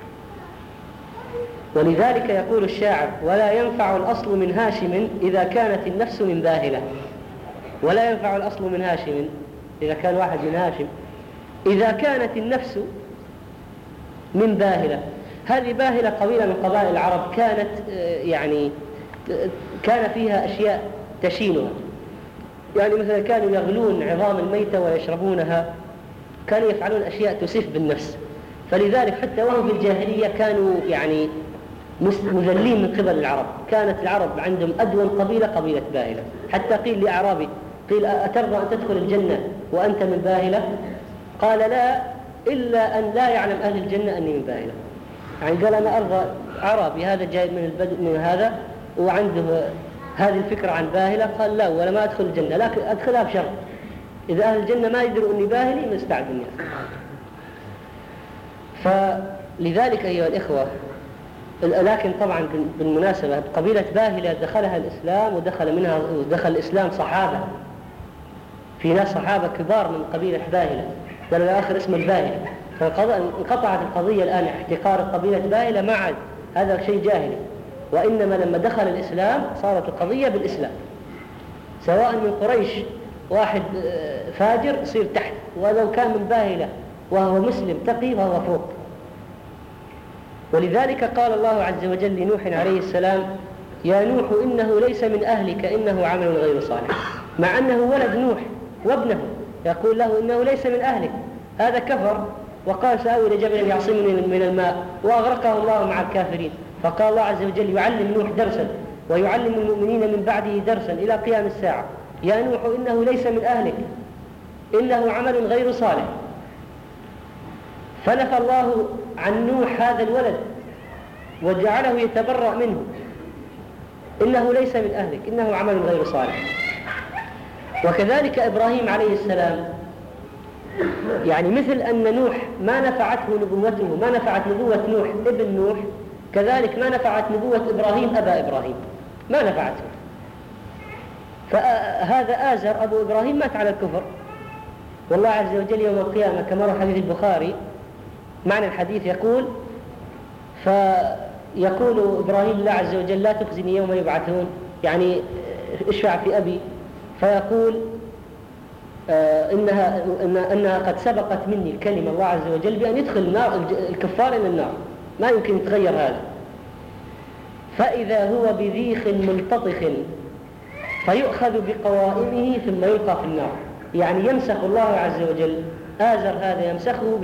ولذلك يقول الشاعر: ولا ينفع الأصل من هاشم إذا كانت النفس من باهلة. ولا ينفع الأصل من هاشم، إذا كان واحد من هاشم، إذا كانت النفس من باهلة. هذه باهلة قبيلة من قبائل العرب، كانت يعني كان فيها أشياء تشينها، يعني مثلا كانوا يغلون عظام الميتة ويشربونها، كانوا يفعلون أشياء تسف بالنفس. فلذلك حتى وهم في الجاهلية كانوا يعني مذلين من قبل العرب. كانت العرب عندهم أدون قبيلة باهلة، حتى قيل لأعرابي قيل أترضى أن تدخل الجنة وأنت من باهلة؟ قال لا، إلا أن لا يعلم أهل الجنة أني من باهلة. يعني قال أنا أرضى أعرابي هذا جاي من البدو من هذا وعنده هذه الفكرة عن باهلة، قال لا ولا ما أدخل الجنة، لكن أدخلها بشرط إذا أهل الجنة ما يدروا أني باهلي مستعد أني أدخل. فلذلك أيها الإخوة، لكن طبعا بالمناسبة قبيلة باهلة دخلها الإسلام ودخل الإسلام صحابة، في ناس صحابة كبار من قبيلة باهلة قالوا الآخر اسم الباهلة، فانقطعت القضية الآن احتقار قبيلة باهلة ما عاد هذا شيء جاهلي، وإنما لما دخل الإسلام صارت القضية بالإسلام، سواء من قريش واحد فاجر يصير تحت، ولو كان من باهلة وهو مسلم تقي فهو فوق. ولذلك قال الله عز وجل لنوح عليه السلام يا نوح إنه ليس من أهلك إنه عمل غير صالح، مع أنه ولد نوح وابنه يقول له إنه ليس من أهلك، هذا كفر وقال سآوي إلى جبل يعصمني من الماء وأغرقه الله مع الكافرين. فقال الله عز وجل يعلم نوح درسا ويعلم المؤمنين من بعده درسا إلى قيام الساعة، يا نوح إنه ليس من أهلك إنه عمل غير صالح. فنفى الله عن نوح هذا الولد وجعله يتبرأ منه، إنه ليس من أهلك إنه عمل غير صالح. وكذلك إبراهيم عليه السلام، يعني مثل أن نوح ما نفعته نبوته، ما نفعت نبوة نوح ابن نوح، كذلك ما نفعت نبوة إبراهيم أبا إبراهيم، ما نفعته. فهذا آزر أبو إبراهيم مات على الكفر، والله عز وجل يوم القيامة كما روى حديث البخاري معنى الحديث يقول إبراهيم الله عز وجل لا تخزني يوم يبعثون، يعني اشفع في أبي، فيقول إنها قد سبقت مني الكلمة الله عز وجل بأن يدخل النار الكفار إلى النار، ما يمكن يتغير هذا. فإذا هو بذيخ ملتطخ فيؤخذ بقوائمه ثم يلقى في النار، يعني يمسخ الله عز وجل آزر هذا يمسخه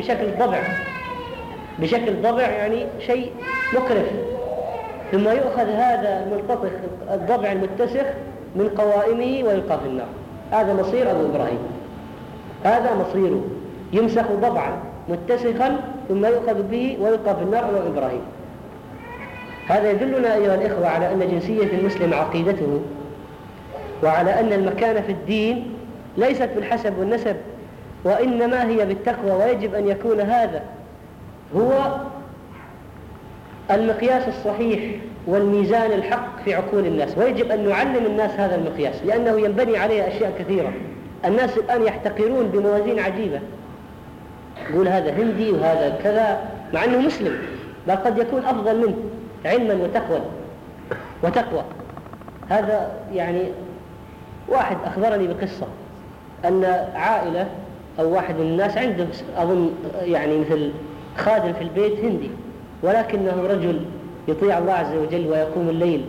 بشكل ضبع يعني شيء مقرف، ثم يؤخذ هذا الملتطخ الضبع المتسخ من قوائمه ويلقى في النار. هذا مصير أبو إبراهيم، هذا مصيره، يمسخ ضبعا متسخا ثم يؤخذ به ويلقى في النار أبو إبراهيم. هذا يدلنا أيها الإخوة على أن جنسية المسلم عقيدته، وعلى أن المكانة في الدين ليست بالحسب والنسب، وإنما هي بالتقوى، ويجب أن يكون هذا هو المقياس الصحيح والميزان الحق في عقول الناس، ويجب أن نعلم الناس هذا المقياس، لأنه ينبني عليه أشياء كثيرة. الناس الآن يحتقرون بموازين عجيبة، يقول هذا هندي وهذا كذا مع أنه مسلم، بل قد يكون أفضل منه علما وتقوى. هذا يعني واحد أخبرني بقصة أن عائلة أو واحد من الناس عنده أظن يعني مثل خادم في البيت هندي، ولكنه رجل يطيع الله عز وجل ويقوم الليل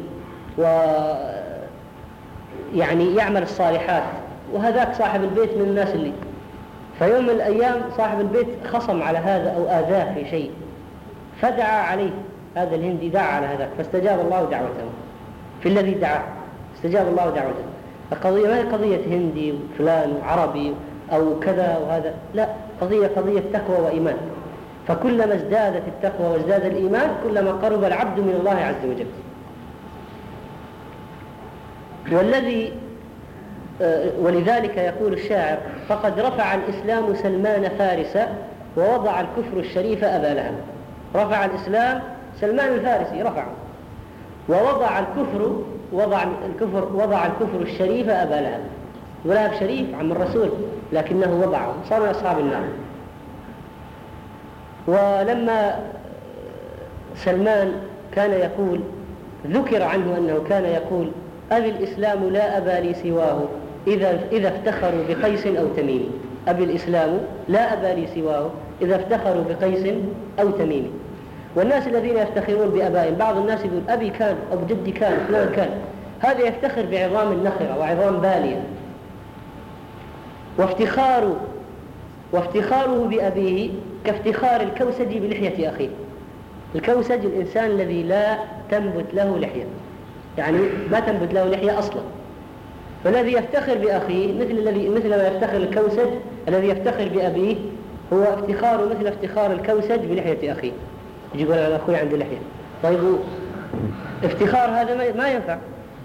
ويعني يعمل الصالحات، وهذاك صاحب البيت من الناس اللي فيوم من الأيام صاحب البيت خصم على هذا أو آذاه في شيء، فدعا عليه هذا الهندي، دعا على هذاك فاستجاب الله دعوته في الذي دعاه، استجاب الله دعوته. القضية ما هي قضية هندي وفلان وعربي أو كذا وهذا، لا، قضية تقوى وإيمان. فكلما ازدادت التقوى وازداد الإيمان كلما قرب العبد من الله عز وجل. ولذلك يقول الشاعر فقد رفع الإسلام سلمان فارسا ووضع الكفر الشريف أبا لهب. رفع الإسلام سلمان الفارسي رفعه، ووضع الكفر الشريف أبا لهب. ولهب شريف عم الرسول لكنه وضعه، صار من أصحاب النار. ولما سلمان كان يقول، ذكر عنه أنه كان يقول أبي الإسلام لا أبا لي سواه إذا افتخروا بقيس أو تميم. أبي الإسلام لا أبا لي سواه إذا افتخروا بقيس أو تميم. والناس الذين يفتخرون بأبائهم، بعض الناس يقول أبي كان أو جدي كان فلان كان، هذا يفتخر بعظام النخرة وعظام بالية، وافتخاره بأبيه كافتخار الكوسج بلحية أخيه. الكوسج الإنسان الذي لا تنبت له لحية، يعني ما تنبت له لحية أصلا. فالذي يفتخر بأخيه مثل ما يفتخر الكوسج الذي يفتخر بأبيه، هو افتخاره مثل افتخار الكوسج بلحية أخيه. يجي يقول أنا أخوي عنده لحية، طيب افتخار هذا ما ينفع.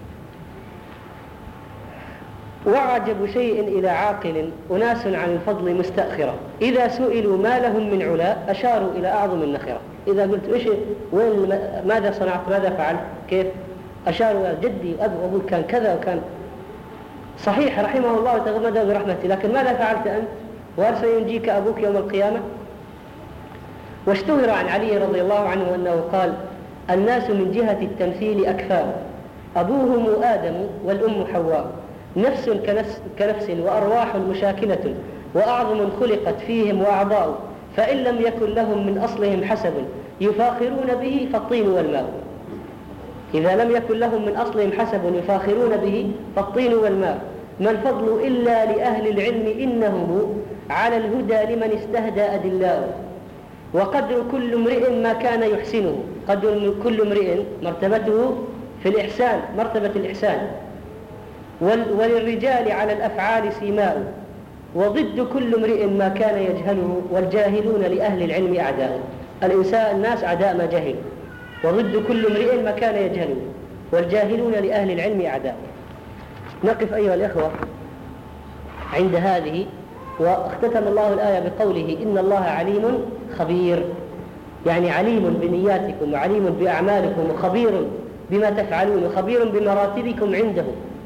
وأعجب شيء إلى عاقل أناس عن الفضل مستأخرة، إذا سئلوا ما لهم من علاء أشاروا إلى أعظم النخرة. إذا قلت ماذا صنعت ماذا فعلت كيف، أشاروا إلى جدي وأبوك كان كذا وكان صحيح رحمه الله وتغمده برحمته، لكن ماذا فعلت أنت؟ وهل سينجيك أبوك يوم القيامة؟ واشتهر عن علي رضي الله عنه أنه قال: الناس من جهة التمثيل أكفاء، أبوهم آدم والأم حواء، نفس كنفس وأرواح مشاكلة، وأعظم خلقت فيهم وأعضاء، فإن لم يكن لهم من أصلهم حسب يفاخرون به فالطين والماء. إذا لم يكن لهم من أصلهم حسب يفاخرون به فالطين والماء، ما الفضل إلا لأهل العلم إنهم على الهدى لمن استهدى أدلاء، وقدر كل امرئ ما كان يحسنه، قدر كل امرئ مرتبته في الإحسان مرتبة الإحسان، وللرجال على الأفعال سيماء، وضد كل امرئ ما كان يجهله، والجاهلون لأهل العلم أعداء. الناس أعداء ما جهلوا، وضد كل امرئ ما كان يجهله، والجاهلون لأهل العلم أعداء. نقف أيها الإخوة عند هذه. واختتم الله الآية بقوله: إن الله عليم خبير، يعني عليم بنياتكم وعليم بأعمالكم وخبير بما تفعلون وخبير بمراتبكم عنده.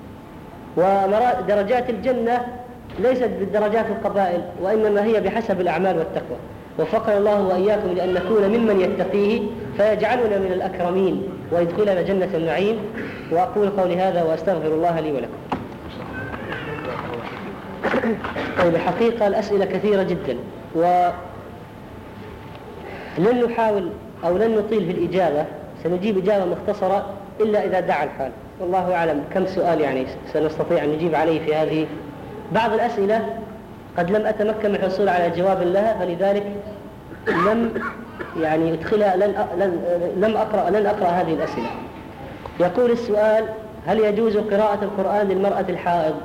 ودرجات الجنة ليست بالدرجات القبائل، وإنما هي بحسب الأعمال والتقوى. وفقنا الله وإياكم لأن نكون ممن يتقيه فيجعلنا من الأكرمين ويدخلنا جنة النعيم. وأقول قولي هذا وأستغفر الله لي ولكم. طيب، الحقيقة الأسئلة كثيرة جدا، ولن نحاول أو لن نطيل في الإجابة، سنجيب إجابة مختصرة إلا إذا دعا الحال. والله أعلم كم سؤال يعني سنستطيع أن نجيب عليه في هذه. بعض الأسئلة قد لم أتمكن من الحصول على جواب لها، فلذلك لم يعني أدخلها، لن أقرأ هذه الأسئلة. يقول السؤال: هل يجوز قراءة القرآن للمرأة الحائض؟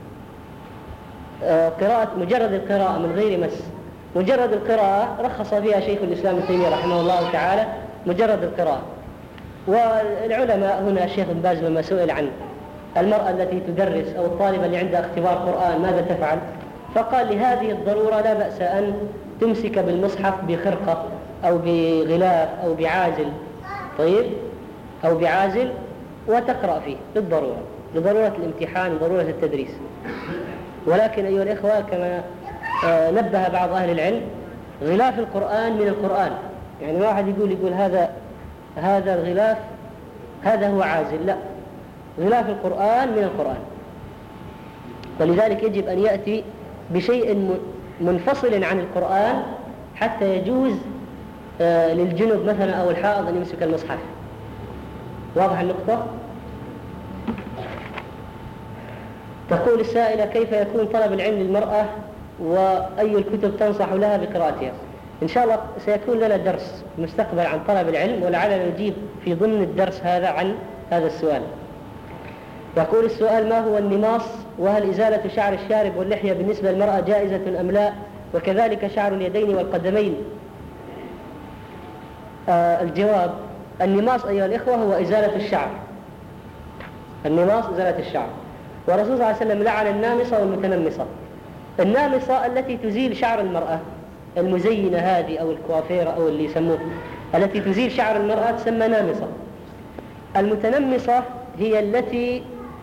قراءة مجرد القراءة من غير مس، مجرد القراءة رخص فيها شيخ الإسلام ابن تيمية رحمه الله تعالى، مجرد القراءة. والعلماء هنا الشيخ ابن باز لما سئل عن المرأة التي تدرس أو الطالبة اللي عندها اختبار قرآن ماذا تفعل؟ فقال: لهذه الضرورة لا بأس أن تمسك بالمصحف بخرقة أو بغلاف أو بعازل، طيب، أو بعازل، وتقرأ فيه لضرورة الامتحان وضرورة التدريس. ولكن أيها الإخوة، كما نبه بعض أهل العلم، غلاف القرآن من القرآن، يعني واحد يقول هذا الغلاف هذا هو عازل، لا، غلاف القرآن من القرآن. ولذلك يجب أن يأتي بشيء منفصل عن القرآن حتى يجوز للجنب مثلا أو الحائض أن يمسك المصحف. واضح النقطة؟ تقول السائلة: كيف يكون طلب العلم للمرأة وأي الكتب تنصح لها بقراءتها؟ إن شاء الله سيكون لنا درس مستقبل عن طلب العلم، ولعلنا نجيب في ضمن الدرس هذا عن هذا السؤال. يقول السؤال: ما هو النماص؟ وهل إزالة شعر الشارب واللحية بالنسبة للمرأة جائزة أم لا؟ وكذلك شعر اليدين والقدمين. الجواب: النماص أيها الإخوة هو إزالة الشعر. النماص إزالة الشعر، والرسول صلى الله عليه وسلم لعن النامصة والمتنمصة. النامصة التي تزيل شعر المرأة، المزينة هذه أو الكوافيرة أو اللي يسموه، التي تزيل شعر المرأة تسمى نامصة. المتنمصة هي التي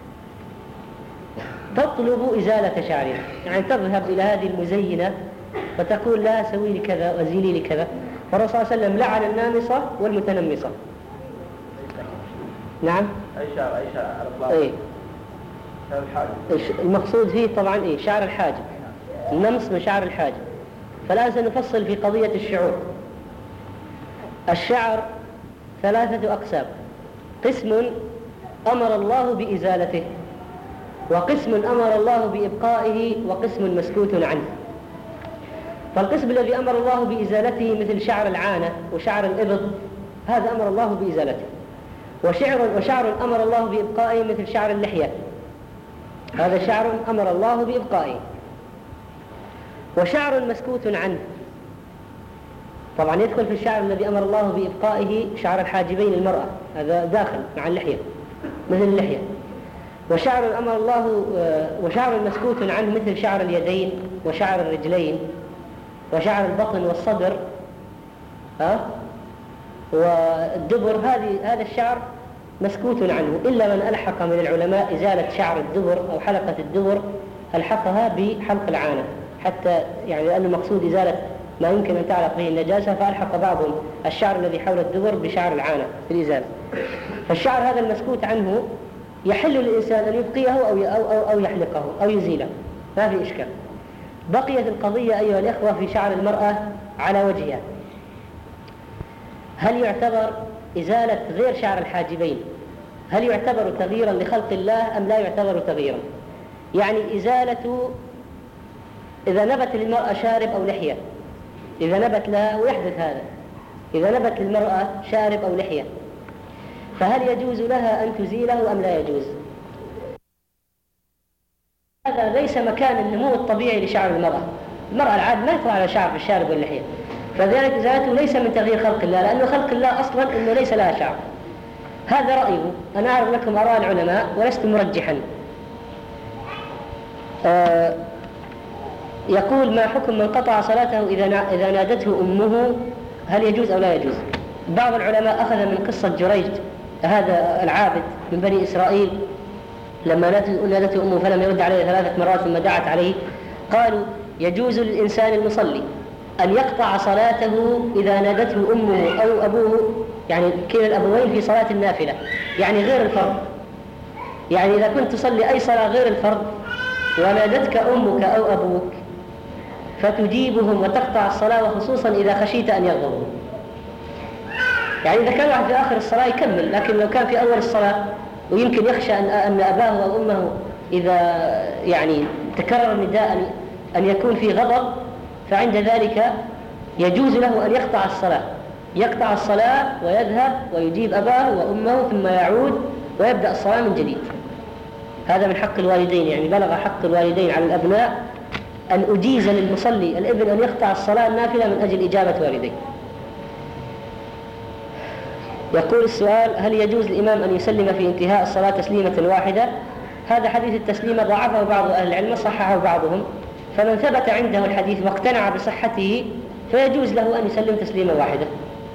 تطلب إزالة شعرها، يعني تذهب إلى هذه المزينة وتقول لها سوي لي كذا وزيلي لي كذا. فالرسول صلى الله عليه وسلم لعن النامصة والمتنمصة. نعم،
أي شعر على الإطلاق؟
إيه،
شعر الحاجب.
المقصود فيه طبعا إيه؟ شعر الحاجب، النمص من شعر الحاجب. فالآن سنفصل في قضية الشعور. الشعر 3 أقسام: قسم أمر الله بإزالته، وقسم أمر الله بإبقائه، وقسم مسكوت عنه. فالقسم الذي أمر الله بإزالته مثل شعر العانة وشعر الإبط، هذا أمر الله بإزالته. وشعر أمر الله بإبقائه مثل شعر اللحية، هذا شعر أمر الله بإبقائه. وشعر مسكوت عنه، طبعا يدخل في الشعر الذي أمر الله بإبقائه شعر الحاجبين المرأة، هذا داخل مع اللحية مثل اللحية. وشعر مسكوت عنه مثل شعر اليدين وشعر الرجلين وشعر البطن والصدر والدبر، هذا الشعر مسكوت عنه، إلا من ألحق من العلماء إزالة شعر الدبر أو حلقة الدبر ألحقها بحلق العانة، حتى يعني لأن المقصود إزالة ما يمكن أن تعلق به النجاسة، فألحق بعضهم الشعر الذي حول الدبر بشعر العانة في الإزالة. فالشعر هذا المسكوت عنه يحل للإنسان أن يبقيه أو يحلقه أو يزيله، ما في إشكال. بقيت القضية أيها الإخوة في شعر المرأة على وجهها، هل يعتبر إزالة غير شعر الحاجبين هل يعتبر تغييرا لخلق الله أم لا يعتبر تغييرا؟ يعني إزالة، إذا نبت للمرأة شارب أو لحية، إذا نبت لها، ويحدث هذا، إذا نبت للمرأة شارب أو لحية، فهل يجوز لها أن تزيله أم لا يجوز؟ هذا ليس مكان النمو الطبيعي لشعر المرأة. المرأة العادة ما يطلع على شعر في الشارب واللحية، فذلك إزالته ليس من تغيير خلق الله، لأنه خلق الله أصلا أنه ليس لها شعر. هذا رأيه، أنا أعرض لكم آراء العلماء ولست مرجحا. يقول: ما حكم من قطع صلاته إذا نادته أمه، هل يجوز أو لا يجوز؟ بعض العلماء أخذ من قصة جريج هذا العابد من بني إسرائيل، لما نادته أمه فلم يرد عليه 3 مرات ثم دعت عليه، قالوا يجوز للإنسان المصلي أن يقطع صلاته إذا نادته أمه أو أبوه، يعني كلا الأبوين في صلاة النافلة، يعني غير الفرض. يعني إذا كنت تصلي أي صلاة غير الفرض ونادتك أمك أو أبوك فتجيبهم وتقطع الصلاة، وخصوصا إذا خشيت أن يغضبوا. يعني إذا كان واحد في آخر الصلاة يكمل، لكن لو كان في أول الصلاة ويمكن يخشى أن أباه أو أمه إذا يعني تكرر النداء أن يكون في غضب، فعند ذلك يجوز له أن يقطع الصلاة ويذهب ويجيب أباه وأمه ثم يعود ويبدأ الصلاة من جديد. هذا من حق الوالدين، يعني بلغ حق الوالدين على الأبناء أن أجيز للمصلي الابن أن يقطع الصلاة النافلة من أجل إجابة والديه. يقول السؤال: هل يجوز الإمام أن يسلم في انتهاء الصلاة تسليمة واحدة؟ هذا حديث التسليمة ضعفه بعض أهل العلم، صححه بعضهم، فمن ثبت عنده الحديث واقتنع بصحته فيجوز له أن يسلم تسليمة واحدة.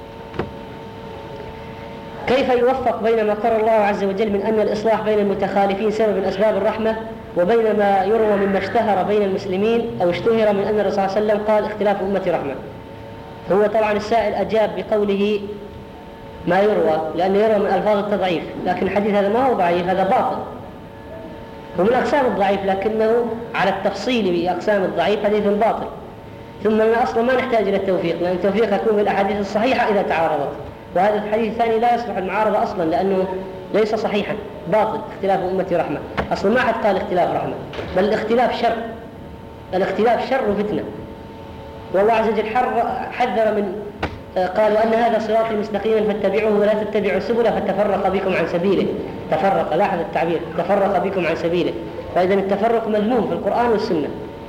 كيف يوفق بين ما قال الله عز وجل من أن الإصلاح بين المتخالفين سبب من أسباب الرحمة، وبين ما يروى مما اشتهر بين المسلمين أو اشتهر من أن الرسول صلى الله عليه وسلم قال: اختلاف أمتي رحمة؟ هو طبعا السائل أجاب بقوله ما يروى، لأنه يروى من ألفاظ التضعيف، لكن الحديث هذا ما هو ضعيف، هذا باطل، هو من أقسام الضعيف، لكنه على التفصيل بأقسام الضعيف حديث باطل. ثم أصلا ما نحتاج إلى التوفيق، لأن التوفيق يكون بالأحاديث الصحيحة إذا تعارضت، وهذا الحديث الثاني لا يصلح المعارضة أصلا لأنه ليس صحيحا، باطل. اختلاف أمتي رحمة، أصلا ما حد قال اختلاف رحمة، بل الاختلاف شر، الاختلاف شر وفتنة. والله عز وجل حذر من قالوا أن هذا صراطي مستقيما فاتبعوه ولا تتبعوا السبل فتفرق بكم عن سبيله. تفرق، لاحظ التعبير، تفرق بكم عن سبيله، فإذا التفرق مذموم في القرآن والسنة.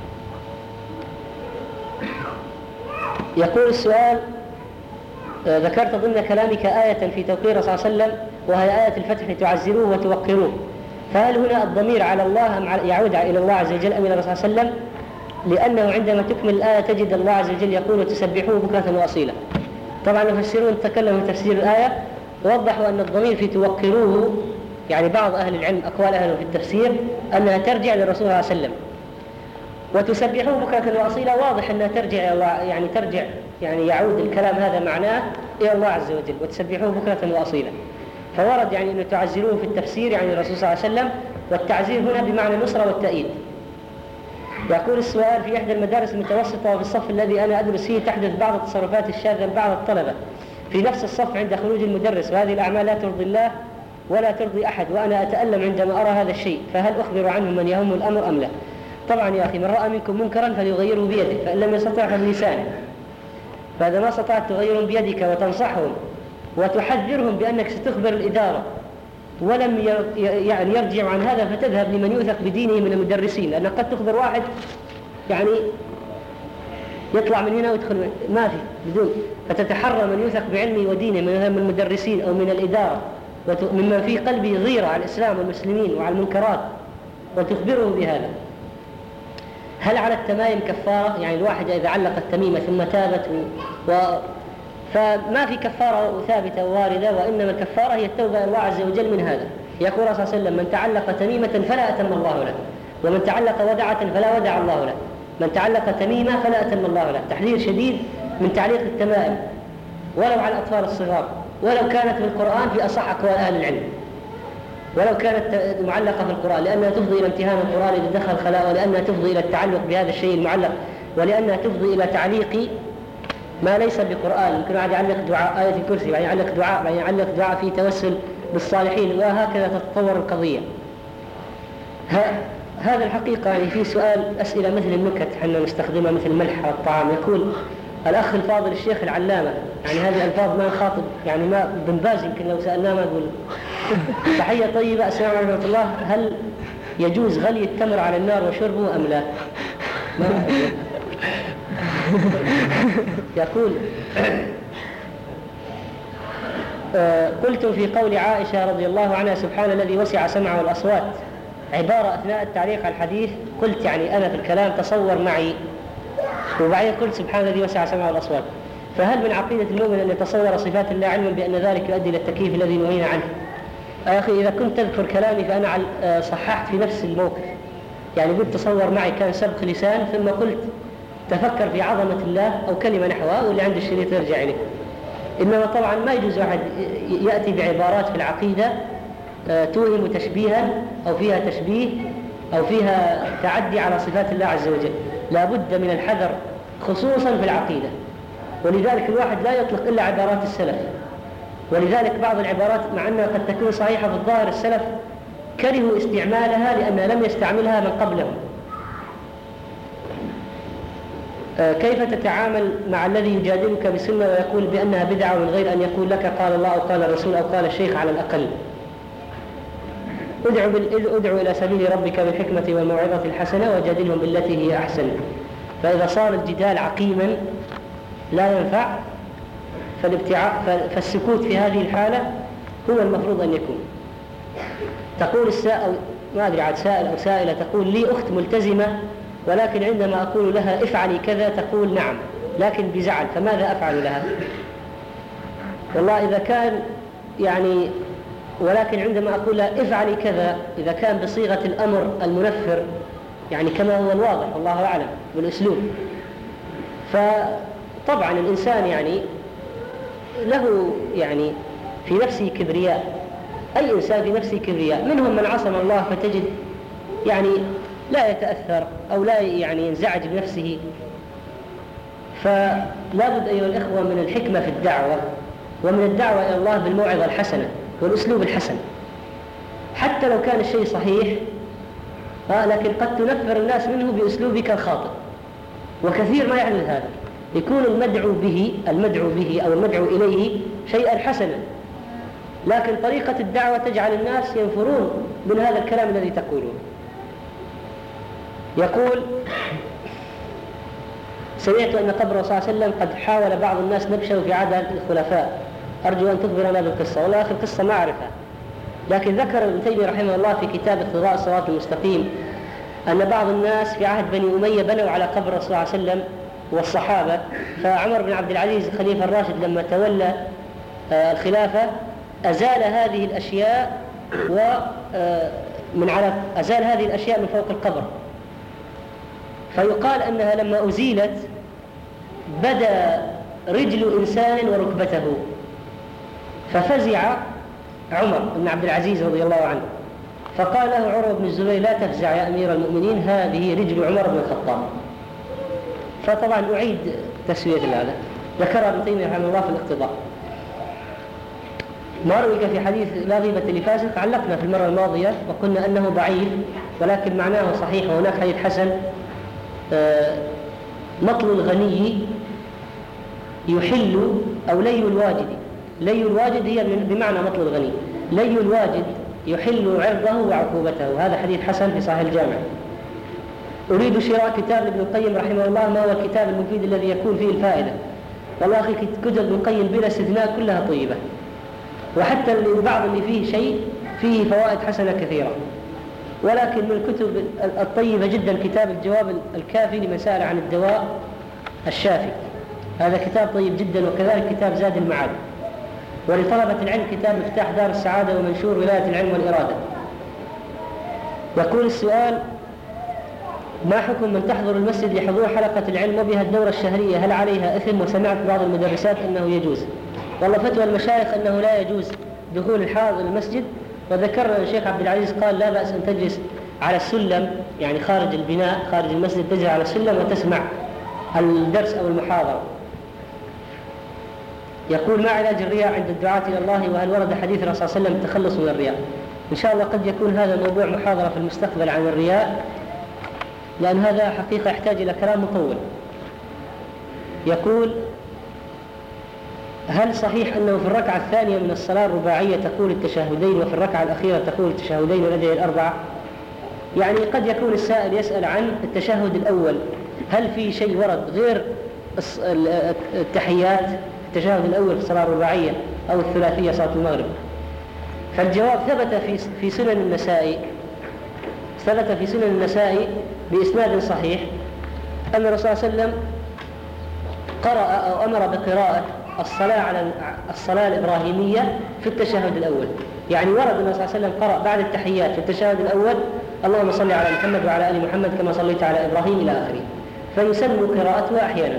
يقول السؤال: ذكرت ضمن كلامك آية في توقير صلى الله عليه وسلم وهي آية الفتح تعزروه وتوقروه، فهل هنا الضمير على الله أم يعود إلى الله عز وجل أم إلى الرسول صلى الله عليه وسلم؟ لأنه عندما تكمل الآية تجد الله عز وجل يقول: تسبحوه بكرة وأصيلا. طبعا المفسرون تكلموا في تفسير الآية ووضحوا أن الضمير في توقروه، يعني بعض أهل العلم أقوال أهله في التفسير أنها ترجع للرسول صلى الله عليه وسلم، وتسبحوه بكرة وأصيلا واضح أنها ترجع إلى الله، يعني يعود الكلام هذا معناه إلى الله عز وجل، وتسبحوه بكرة وأصيلا. فورد يعني أن تعزروه في التفسير يعني الرسول صلى الله عليه وسلم، والتعزير هنا بمعنى النصرة والتأييد. يقول السؤال: في إحدى المدارس المتوسطة وفي الصف الذي أنا أدرس فيه تحدث بعض التصرفات الشاذة لبعض الطلبة في نفس الصف عند خروج المدرس، وهذه الأعمال لا ترضي الله ولا ترضي أحد، وأنا أتألم عندما أرى هذا الشيء، فهل أخبر عنه من يهم الأمر أم لا؟ طبعا يا أخي، من رأى منكم منكرا فليغيره بيده، فإن لم يستطع فبلسانه، فإذا ما استطعت تغيرهم بيدك وتنصحهم وتحذرهم بأنك ستخبر الإدارة، ولم يعني يرجع عن هذا، فتذهب لمن يوثق بدينه من المدرسين، لأن قد تخبر واحد يعني يطلع من هنا ويدخل ما في بدون، فتتحرى من يوثق بعلمه ودينه من المدرسين أو من الإدارة ممن في قلبه غيرة على الإسلام والمسلمين وعلى المنكرات، وتخبره بهذا. هل على التمائم كفارة؟ يعني الواحد إذا علق التميمة ثم تابت فما في كفارة ثابتة واردة، وإنما الكفارة هي التوبة إلى الله عز وجل من هذا. يقول صلى الله عليه وسلم: من تعلق تميمة فلا أتم الله له، ومن تعلق ودعة فلا ودع الله له، من تعلق تميمة فلا أتم الله له. تحذير شديد من تعليق التمائم ولو على الأطفال الصغار، ولو كانت في القرآن في أصح أقوال أهل العلم، ولو كانت معلقة في القرآن، لأنها تفضي إلى امتهان القرآن إذا دخل خلاء، ولأنها تفضي إلى التعلق بهذا الشيء المعلق، ولأنها تفضي إلى تعليق ما ليس بقرآن. يمكن واحد يعلق دعاء آية الكرسي، يعني يعلق دعاء، يعني يعلق دعاء في توسل بالصالحين، وهكذا تتطور القضية. هذا الحقيقة يعني في سؤال أسئلة مثل النكت حنا نستخدمها مثل ملح على الطعام. يقول الأخ الفاضل الشيخ العلامة، يعني هذه الألفاظ ما نخاطب، يعني ما بن باز يمكن لو سألناه ما يقول. تحية طيبة، السلام عليكم ورحمة الله. هل يجوز غلي التمر على النار وشربه أم لا؟ يقول قلت في قول عائشة رضي الله عنها: سبحان الذي وسع سمعه الأصوات، عبارة أثناء التعليق على الحديث قلت يعني أنا في الكلام تصور معي، وبعدين قلت سبحان الذي وسع سمعه الأصوات. فهل من عقيدة المؤمن أن يتصور صفات الله علما بأن ذلك يؤدي إلى التكييف الذي نهينا عنه؟ أخي إذا كنت تذكر كلامي فأنا صححت في نفس الموقف، يعني قلت تصور معي كان سبق لسان، ثم قلت تفكر في عظمة الله أو كلمة نحوها، واللي عند الشريط يرجع إليه. إنما طبعا ما يجوز واحد يأتي بعبارات في العقيدة توهم تشبيها أو فيها تشبيه أو فيها تعدي على صفات الله عز وجل. لا بد من الحذر خصوصا في العقيدة، ولذلك الواحد لا يطلق إلا عبارات السلف. ولذلك بعض العبارات مع أنها قد تكون صحيحة في الظاهر السلف كرهوا استعمالها لأنها لم يستعملها من قبلهم. كيف تتعامل مع الذي يجادلك بسنة ويقول بأنها بدعة من غير أن يقول لك قال الله أو قال الرسول أو قال الشيخ على الأقل؟ ادعو إلى سبيل ربك بالحكمة والموعظة الحسنة وجادلهم بالتي هي أحسن. فإذا صار الجدال عقيما لا ينفع فالسكوت في هذه الحالة هو المفروض أن يكون. تقول السائل، ما أدري عاد سائل أو سائلة، تقول لي أخت ملتزمة ولكن عندما أقول لها افعلي كذا تقول نعم لكن بزعل، فماذا أفعل لها؟ والله إذا كان يعني ولكن عندما أقول لها افعلي كذا إذا كان بصيغة الأمر المنفر يعني كما هو الواضح والله أعلم بالأسلوب، فطبعا الإنسان يعني له يعني في نفسه كبرياء، أي إنسان في نفسه كبرياء، منهم من عصم الله فتجد يعني لا يتأثر أو لا يعني ينزعج بنفسه. فلا بد أيها الإخوة من الحكمة في الدعوة، ومن الدعوة إلى الله بالموعظة الحسنة والأسلوب الحسن، حتى لو كان الشيء صحيح لكن قد تنفر الناس منه بأسلوبك الخاطئ. وكثير ما يحدث هذا، يكون المدعو به أو المدعو إليه شيئا حسنا، لكن طريقة الدعوة تجعل الناس ينفرون من هذا الكلام الذي تقوله. يقول سمعت أن قبر صلى الله عليه وسلم قد حاول بعض الناس نبشه في عهد الخلفاء، أرجو أن تخبرنا بالقصة. والله أخي القصة ما أعرفها، لكن ذكر ابن تيمية رحمه الله في كتاب اقتضاء الصراط المستقيم أن بعض الناس في عهد بني أمية بنوا على قبر صلى الله عليه وسلم والصحابة، فعمر بن عبد العزيز الخليفة الراشد لما تولى الخلافة أزال هذه الأشياء أزال هذه الأشياء من فوق القبر، فيقال أنها لما أزيلت بدا رجل إنسان وركبته، ففزع عمر بن عبد العزيز رضي الله عنه، فقال له عروة بن الزبير لا تفزع يا أمير المؤمنين هذه رجل عمر بن الخطاب. فطبعا أعيد تسوية هذا، ذكر ابن تيمية رحمه الله في الاقتضاء. ما روي في حديث لا غيبة لفاسق علقنا في المرة الماضية وقلنا أنه ضعيف ولكن معناه صحيح، وهناك حديث حسن مطل الغني يحل أو لي الواجد، لي الواجد هي بمعنى مطل الغني. لي الواجد يحل عرضه وعقوبته. هذا حديث حسن في صحيح الجامع. أريد شراء كتاب ابن القيم رحمه الله، ما هو الكتاب المفيد الذي يكون فيه الفائدة؟ والله أخي كتب ابن القيم بلا استثناء كلها طيبة، وحتى بعض اللي فيه شيء فيه فوائد حسنة كثيرة، ولكن من الكتب الطيبة جدا كتاب الجواب الكافي لمن سأل عن الدواء الشافي. هذا كتاب طيب جدا، وكذلك كتاب زاد المعاد. ولطلبة العلم كتاب مفتاح دار السعادة ومنشور ولاية العلم والإرادة. يقول السؤال: ما حكم من تحضر المسجد لحضور حلقة العلم وبها الدورة الشهرية، هل عليها إثم؟ وسمعت بعض المدرسات أنه يجوز. والله فتوى المشايخ أنه لا يجوز دخول الحاضر المسجد، وذكرنا الشيخ عبد العزيز قال لا بأس أن تجلس على السلم، يعني خارج البناء خارج المسجد، تجلس على السلم وتسمع الدرس أو المحاضرة. يقول: ما علاج الرياء عند الدعاة إلى الله؟ وهل ورد حديث الرسول صلى الله عليه وسلم التخلص من الرياء؟ إن شاء الله قد يكون هذا موضوع محاضرة في المستقبل عن الرياء، لأن هذا حقيقة يحتاج إلى كلام مطول. يقول: هل صحيح أنه في الركعة الثانية من الصلاة الرباعية تقول التشهدين، وفي الركعة الأخيرة تقول التشهدين والأدعية الأربعة؟ يعني قد يكون السائل يسأل عن التشهد الأول، هل في شيء ورد غير التحيات التشهد الأول في الصلاة الرباعية أو الثلاثية صلاة المغرب؟ فالجواب: ثبت في سنن النسائي بإسناد صحيح أن الرسول صلى الله عليه وسلم قرأ أو أمر بقراءة الصلاة الإبراهيمية في التشهد الأول. يعني ورد أن الرسول صلى الله عليه وسلم قرأ بعد التحيات في التشهد الأول: اللهم صل على محمد وعلى آل محمد كما صليت على إبراهيم إلى آخره، فيسن قراءتها أحيانا.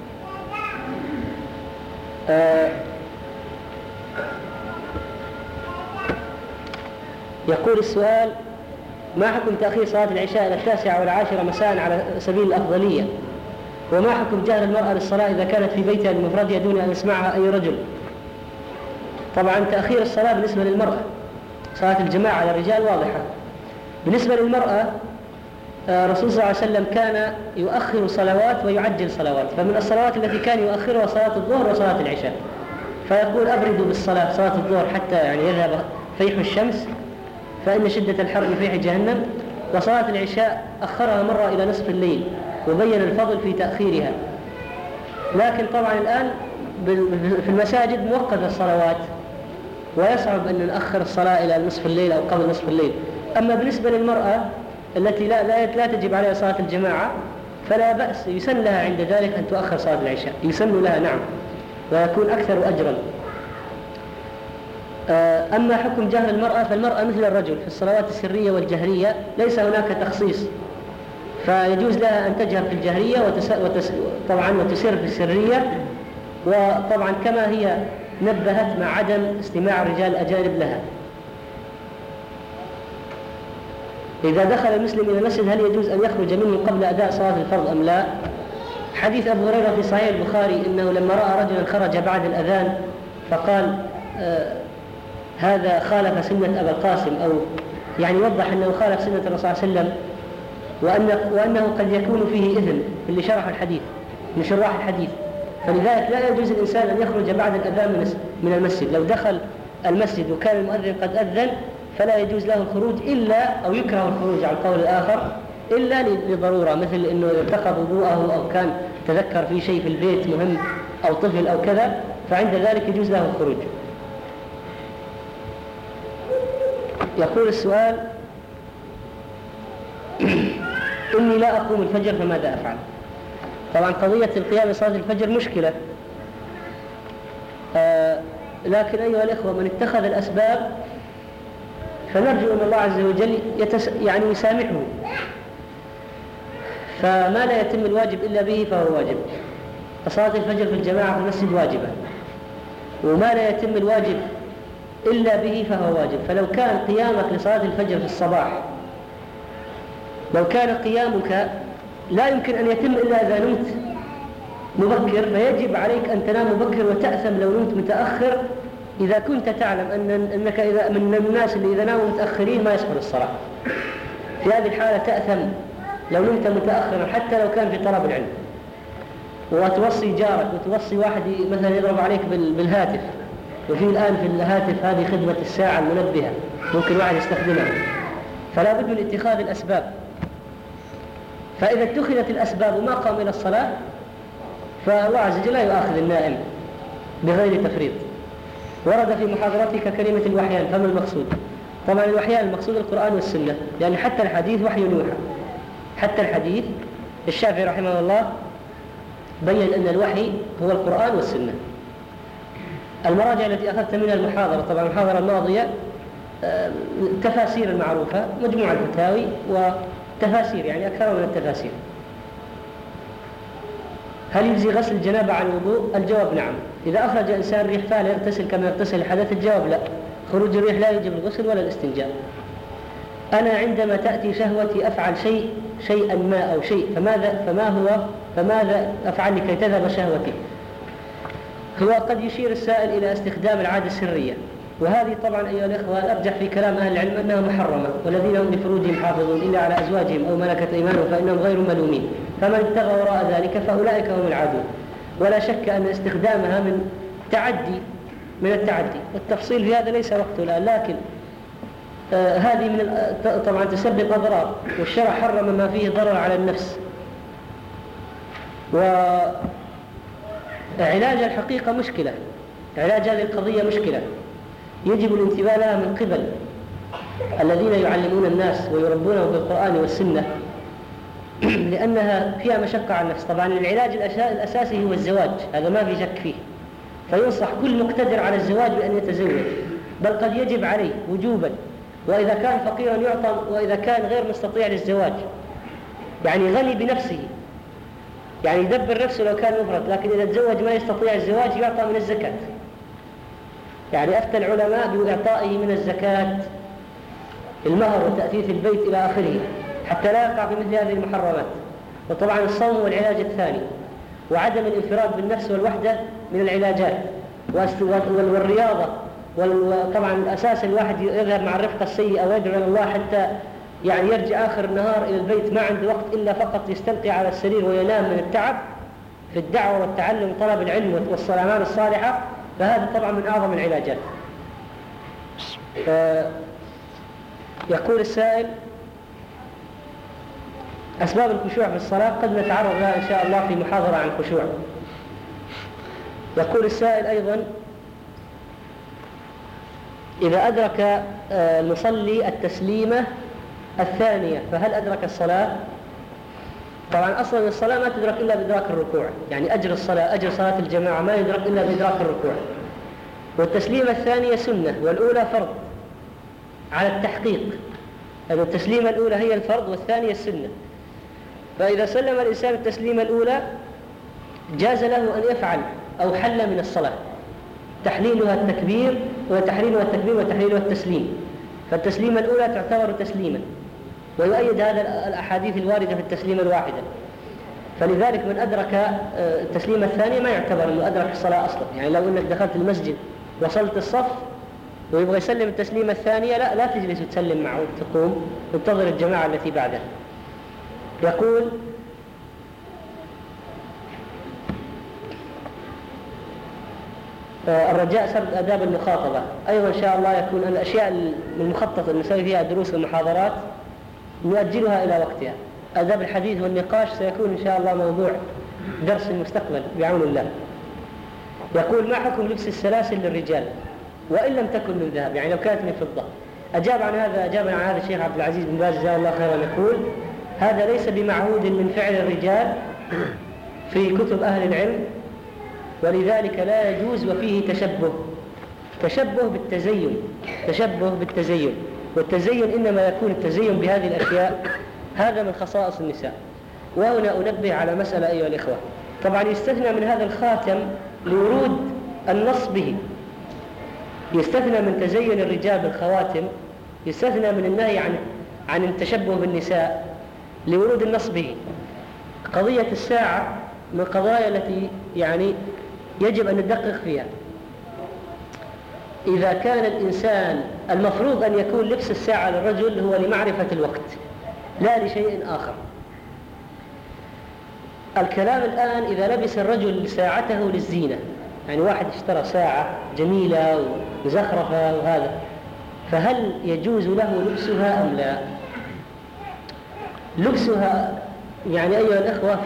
يقول السؤال: ما حكم تأخير صلاة العشاء إلى 9 والعاشرة مساء على سبيل الأفضلية؟ وما حكم جهر المرأة للصلاة إذا كانت في بيتها بمفردها دون أن يسمعها أي رجل؟ طبعا تأخير الصلاة بالنسبة للمرأة، صلاة الجماعة على الرجال واضحة. بالنسبة للمرأة الرسول صلى الله عليه وسلم كان يؤخر صلوات ويعجل صلوات، فمن الصلوات التي كان يؤخرها صلاة الظهر وصلاة العشاء، فيقول: أبردوا بالصلاة صلاة الظهر حتى يعني يذهب فيح الشمس فإن شدة الحر فيح جهنم، وصلاة العشاء أخرها مرة إلى نصف الليل وبين الفضل في تأخيرها. لكن طبعا الآن في المساجد موقف الصلوات، ويصعب أن نأخر الصلاة إلى نصف الليل أو قبل نصف الليل. أما بالنسبة للمرأة التي لا تجب عليها صلاة الجماعة فلا بأس، يسن لها عند ذلك أن تؤخر صلاة العشاء، يسن لها نعم، ويكون أكثر أجرا. أما حكم جهر المرأة، فالمرأة مثل الرجل في الصلوات السرية والجهرية، ليس هناك تخصيص، فيجوز لها أن تجهر في الجهرية طبعا وتسر في السرية. وطبعا كما هي نبهت مع عدم استماع الرجال الأجانب لها. إذا دخل المسلم إلى المسجد هل يجوز أن يخرج منه قبل أداء صلاة الفرض أم لا؟ حديث أبو هريرة في صحيح البخاري إنه لما رأى رجلا خرج بعد الأذان فقال: هذا خالف سنة أبا القاسم، أو يعني وضح أنه خالف سنة الرسول صلى الله عليه وسلم، وأنه قد يكون فيه إثم اللي شرح الحديث من شراح الحديث. فلذلك لا يجوز الإنسان أن يخرج بعد الأذان من المسجد. لو دخل المسجد وكان المؤذن قد أذن فلا يجوز له الخروج أو يكره الخروج على القول الآخر إلا لضرورة، مثل أنه ارتقى وضوءه أو كان تذكر في شيء في البيت مهم أو طفل أو كذا، فعند ذلك يجوز له الخروج. يقول السؤال: إني لا أقوم الفجر فماذا أفعل؟ طبعا قضية القيام لصلاة الفجر مشكلة، لكن أيها الإخوة من اتخذ الأسباب فنرجو أن الله عز وجل يعني يسامحه. فما لا يتم الواجب إلا به فهو واجب. فصلاة الفجر في الجماعة في المسجد واجبة، وما لا يتم الواجب إلا به فهو واجب. فلو كان قيامك لصلاة الفجر في الصباح، لو كان قيامك لا يمكن أن يتم إلا إذا نمت مبكر، فيجب عليك أن تنام مبكر وتأثم لو نمت متأخر، إذا كنت تعلم أنك إذا من الناس اللي إذا ناموا متأخرين ما يسهل الصلاة. في هذه الحالة تأثم لو نمت متأخرا حتى لو كان في طلب العلم، وتوصي جارك وتوصي واحد مثلا يضرب عليك بالهاتف وفي الآن في الهاتف هذه خدمة الساعة المنبهة ممكن واحد يستخدمها، فلا بد من اتخاذ الأسباب. فإذا اتخذت الأسباب وما قام إلى الصلاة فالله عز وجل لا يؤاخذ النائم بغير تفريط. ورد في محاضرتك كلمة الوحيان، فما المقصود؟ طبعا الوحيان المقصود القرآن والسنة، يعني حتى الحديث وحي يوحى. حتى الحديث الشافعي رحمه الله بين أن الوحي هو القرآن والسنة. المراجع التي أخذت منها المحاضرة، طبعا المحاضرة الماضية التفاسير المعروفة، مجموعة الفتاوي وتفاسير، يعني أكثر من التفاسير. هل يجزي غسل الجنابة عن الوضوء؟ الجواب نعم. إذا أخرج إنسان ريح فهل يغتسل كما يغتسل الحدث؟ الجواب لا، خروج الريح لا يجب الغسل ولا الاستنجاء. أنا عندما تأتي شهوتي أفعل شيئا ما أو شيء، فماذا أفعل لكي تذهب شهوتي؟ هو قد يشير السائل إلى استخدام العادة السرية، وهذه طبعا أيها الإخوة الأرجح في كلام أهل العلم أنها محرمة، والذين هم لفروجهم حافظون إلا على أزواجهم أو ملكت أيمانهم فإنهم غير ملومين، فمن ابتغى وراء ذلك فأولئك هم العادون. ولا شك أن استخدامها من التعدي، والتفصيل في هذا ليس وقته الآن، لكن هذه طبعا تسبب أضرار، والشرع حرم ما فيه ضرر على النفس. وعلاج الحقيقة مشكلة، علاج هذه القضية مشكلة يجب الانتباه لها من قبل الذين يعلمون الناس ويربونهم بالقرآن والسنة، لأنها فيها مشقة على النفس. طبعا العلاج الأساسي هو الزواج، هذا ما في شك فيه، فينصح كل مقتدر على الزواج بأن يتزوج، بل قد يجب عليه وجوبا، وإذا كان فقيرا يعطى، وإذا كان غير مستطيع للزواج يعني غني بنفسه، يعني يدبر نفسه لو كان مفرد، لكن إذا تزوج ما يستطيع الزواج يعطى من الزكاة. يعني أفتى العلماء بإعطائه من الزكاة المهر وتأثيث البيت إلى آخره، حتى لا يقع في مثل هذه المحرمات. وطبعا الصوم هو العلاج الثاني، وعدم الانفراد بالنفس والوحدة من العلاجات، والرياضة. وطبعا الأساس الواحد يذهب مع الرفقة السيئة ويدعو إلى الله حتى يعني يرجع آخر النهار إلى البيت ما عنده وقت إلا فقط يستلقي على السرير وينام من التعب في الدعوة والتعلم وطلب العلم والصلامان الصالحة، فهذا طبعا من أعظم العلاجات. يقول السائل: أسباب الخشوع في الصلاة قد نتعرض لها إن شاء الله في محاضرة عن الخشوع. يقول السائل أيضا: إذا أدرك المصلي التسليمة الثانية فهل أدرك الصلاة؟ طبعا أصلا الصلاة ما تدرك إلا بإدراك الركوع، يعني أجر الصلاة، أجر صلاة الجماعة ما يدرك إلا بإدراك الركوع. والتسليمة الثانية سنة والأولى فرض على التحقيق، يعني التسليمة الأولى هي الفرض والثانية السنة. فإذا سلم الإنسان التسليمة الأولى جاز له أن يفعل أو حل من الصلاة، تحليلها التكبير وتحليلها التسليم، فالتسليمة الأولى تعتبر تسليما، ويؤيد هذا الأحاديث الواردة في التسليمة الواحدة. فلذلك من أدرك التسليمة الثانية ما يعتبر أنه أدرك الصلاة أصلا. يعني لو أنك دخلت المسجد وصلت الصف ويبغى يسلم التسليمة الثانية، لا تجلس وتسلم معه، تقوم تنتظر الجماعة التي بعدها. يقول: الرجاء سرد آداب المخاطبة. أيضا إن شاء الله يكون الأشياء المخططة اللي نسوي فيها دروس ومحاضرات نؤجلها إلى وقتها. آداب الحديث والنقاش سيكون إن شاء الله موضوع درس المستقبل بعون الله. يقول: ما حكم لبس السلاسل للرجال وإن لم تكن من ذهب، يعني لو كانت من فضة؟ أجاب عن هذا الشيخ عبد العزيز بن باز جزاه الله خيرا، يقول: هذا ليس بمعهود من فعل الرجال في كتب أهل العلم، ولذلك لا يجوز، وفيه تشبه بالتزين، والتزين إنما يكون التزين بهذه الأشياء هذا من خصائص النساء. وهنا أنبه على مسألة أيها الإخوة، طبعا يستثنى من هذا الخاتم لورود النص به، يستثنى من تزين الرجال بالخواتم، يستثنى من النهي عن التشبه بالنساء لورود النص به. قضية الساعة من القضايا التي يعني يجب أن ندقق فيها. إذا كان الإنسان المفروض أن يكون لبس الساعة للرجل هو لمعرفة الوقت لا لشيء آخر. الكلام الآن إذا لبس الرجل ساعته للزينة يعني واحد اشترى ساعة جميلة ومزخرفة وهذا، فهل يجوز له لبسها أم لا؟ لبسها يعني أيها الأخوة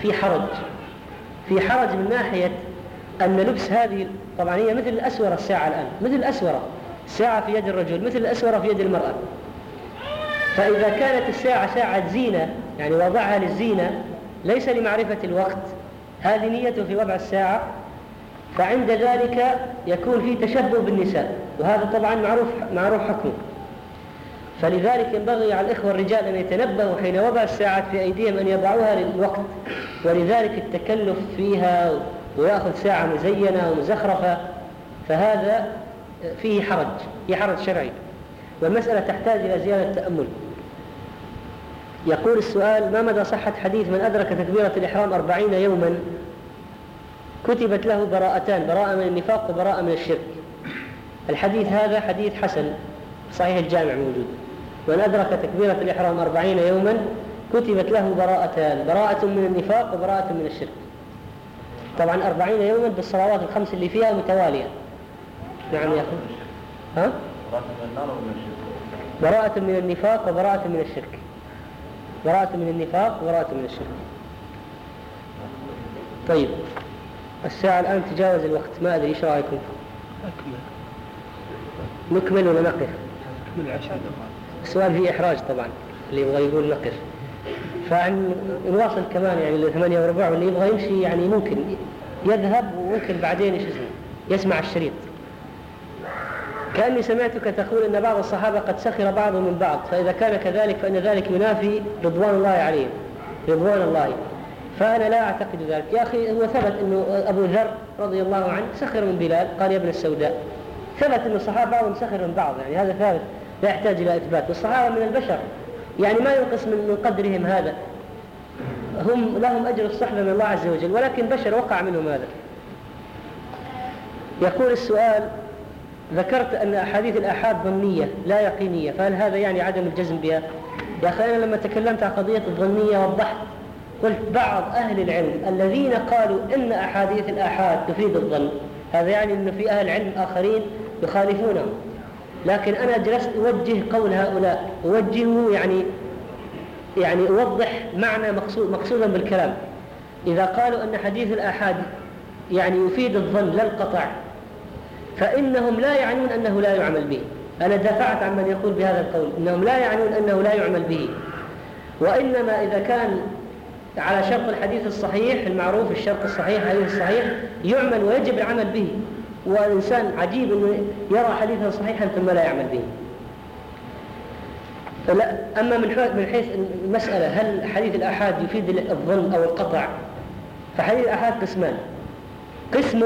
في حرج من ناحية أن لبس هذه، طبعا هي مثل الأسورة الساعة الآن، مثل الأسورة الساعة في يد الرجل مثل الأسورة في يد المرأة. فإذا كانت الساعة ساعة زينة يعني وضعها للزينة ليس لمعرفة الوقت، هذه نيته في وضع الساعة، فعند ذلك يكون في تشبه بالنساء، وهذا طبعا معروف حكمه. فلذلك ينبغي على الإخوة الرجال أن يتنبهوا حين وضع الساعات في أيديهم أن يضعوها للوقت، ولذلك التكلف فيها ويأخذ ساعة مزينة ومزخرفة فهذا فيه حرج شرعي، والمسألة تحتاج إلى زيادة تأمل. يقول السؤال: ما مدى صحة حديث من أدرك تكبيرة الإحرام 40 يوما كتبت له براءتان، براءة من النفاق وبراءة من الشرك؟ الحديث هذا حديث حسن، صحيح الجامع موجود. من أدرك تكبيرة الإحرام 40 يوما كتبت له براءتان، براءة من النفاق وبراءة من الشرك. طبعا 40 يوما بالصلوات الخمس اللي فيها متوالية. نعم يا أخي. ها؟ براءة من النفاق وبراءة من الشرك. براءة من النفاق وبراءة من الشرك. طيب الساعة الآن تجاوز الوقت، ما أدري إيش رأيكم؟ نكمل ولا نقف؟ السؤال فيه إحراج طبعا، اللي يبغى يقول نقف، فنواصل كمان يعني 8:15، واللي يبغى يمشي يعني ممكن يذهب وممكن بعدين يسمع الشريط. كأني سمعتك تقول أن بعض الصحابة قد سخر بعضهم من بعض، فإذا كان كذلك فإن ذلك ينافي رضوان الله عليهم، رضوان الله. فأنا لا أعتقد ذلك يا أخي. هو ثبت أنه أبو ذر رضي الله عنه سخر من بلال، قال يا ابن السوداء. ثبت أن الصحابة بعضهم سخر من بعض، يعني هذا ثابت لا يحتاج إلى إثبات. والصحابة من البشر يعني ما ينقص من قدرهم هذا، هم لهم أجر الصحبة من الله عز وجل، ولكن بشر وقع منهم هذا. يقول السؤال: ذكرت أن أحاديث الآحاد ظنية لا يقينية، فهل هذا يعني عدم الجزم بها؟ يا أخي أنا لما تكلمت عن قضية الظنية وضحت، قلت بعض أهل العلم الذين قالوا إن أحاديث الآحاد تفيد الظن، هذا يعني أن في أهل علم آخرين يخالفونه، لكن أنا جلست أوجه قول هؤلاء، أوجهه يعني أوضح معنى مقصودا بالكلام. إذا قالوا أن حديث الآحاد يعني يفيد الظن لا القطع، فإنهم لا يعنون أنه لا يعمل به. أنا دافعت عن من يقول بهذا القول، إنهم لا يعنون أنه لا يعمل به، وإنما إذا كان على شرط الحديث الصحيح المعروف، الشرط الصحيح الحديث الصحيح يعمل ويجب العمل به. والإنسان عجيب أنه يرى حديثا صحيحا ثم لا يعمل به. أما من حيث المسألة هل حديث الآحاد يفيد الظن أو القطع، فحديث الآحاد قسمان: قسم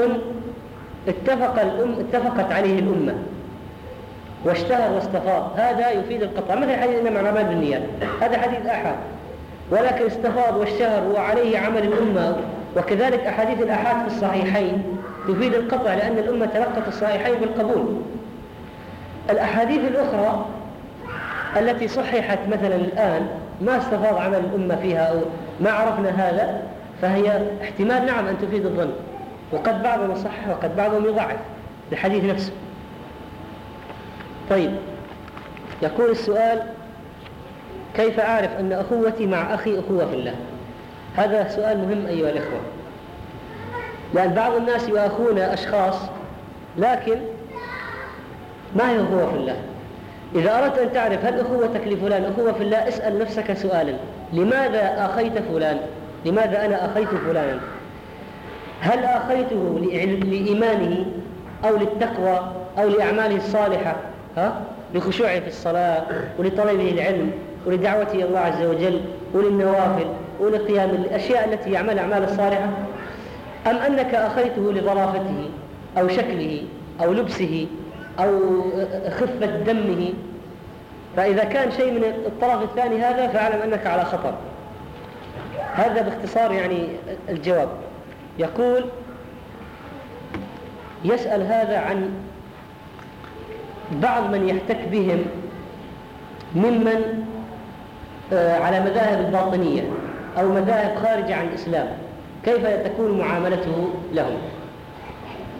اتفقت عليه الأمة واشتهر واستفاض، هذا يفيد القطع، مثل حديث إنما الأعمال بالنيات، هذا حديث آحاد ولكن استفاض واشتهر وعليه عمل الأمة. وكذلك أحاديث الآحاد في الصحيحين تفيد القطع، لأن الأمة تلقت الصحيحين بالقبول. الأحاديث الأخرى التي صححت مثلا الآن ما استفاض عمل الأمة فيها أو ما عرفنا هذا، فهي احتمال نعم أن تفيد الظن، وقد بعضهم يصحح وقد بعضهم يضعف الحديث نفسه. طيب يقول السؤال: كيف أعرف أن أخوتي مع أخي أخوة في الله؟ هذا سؤال مهم أيها الإخوة، لأن بعض الناس يؤخون أشخاص لكن ما هي أخوة في الله. إذا أردت أن تعرف هل أخوتك لفلان أخوة في الله، اسأل نفسك سؤالا: لماذا أخيت فلان؟ لماذا أنا أخيت فلانا؟ هل أخيته لإيمانه أو للتقوى أو لأعماله الصالحة، لخشوعه في الصلاة ولطلبه العلم ولدعوته الله عز وجل وللنوافل ولقيام الأشياء التي يعمل أعمال الصالحة، أم أنك أخيته لظرافته أو شكله أو لبسه أو خفة دمه؟ فإذا كان شيء من الطرف الثاني هذا فاعلم أنك على خطر. هذا باختصار يعني الجواب. يقول يسأل هذا عن بعض من يحتك بهم ممن على مذاهب الباطنية أو مذاهب خارجة عن الإسلام، كيف تكون معاملته لهم؟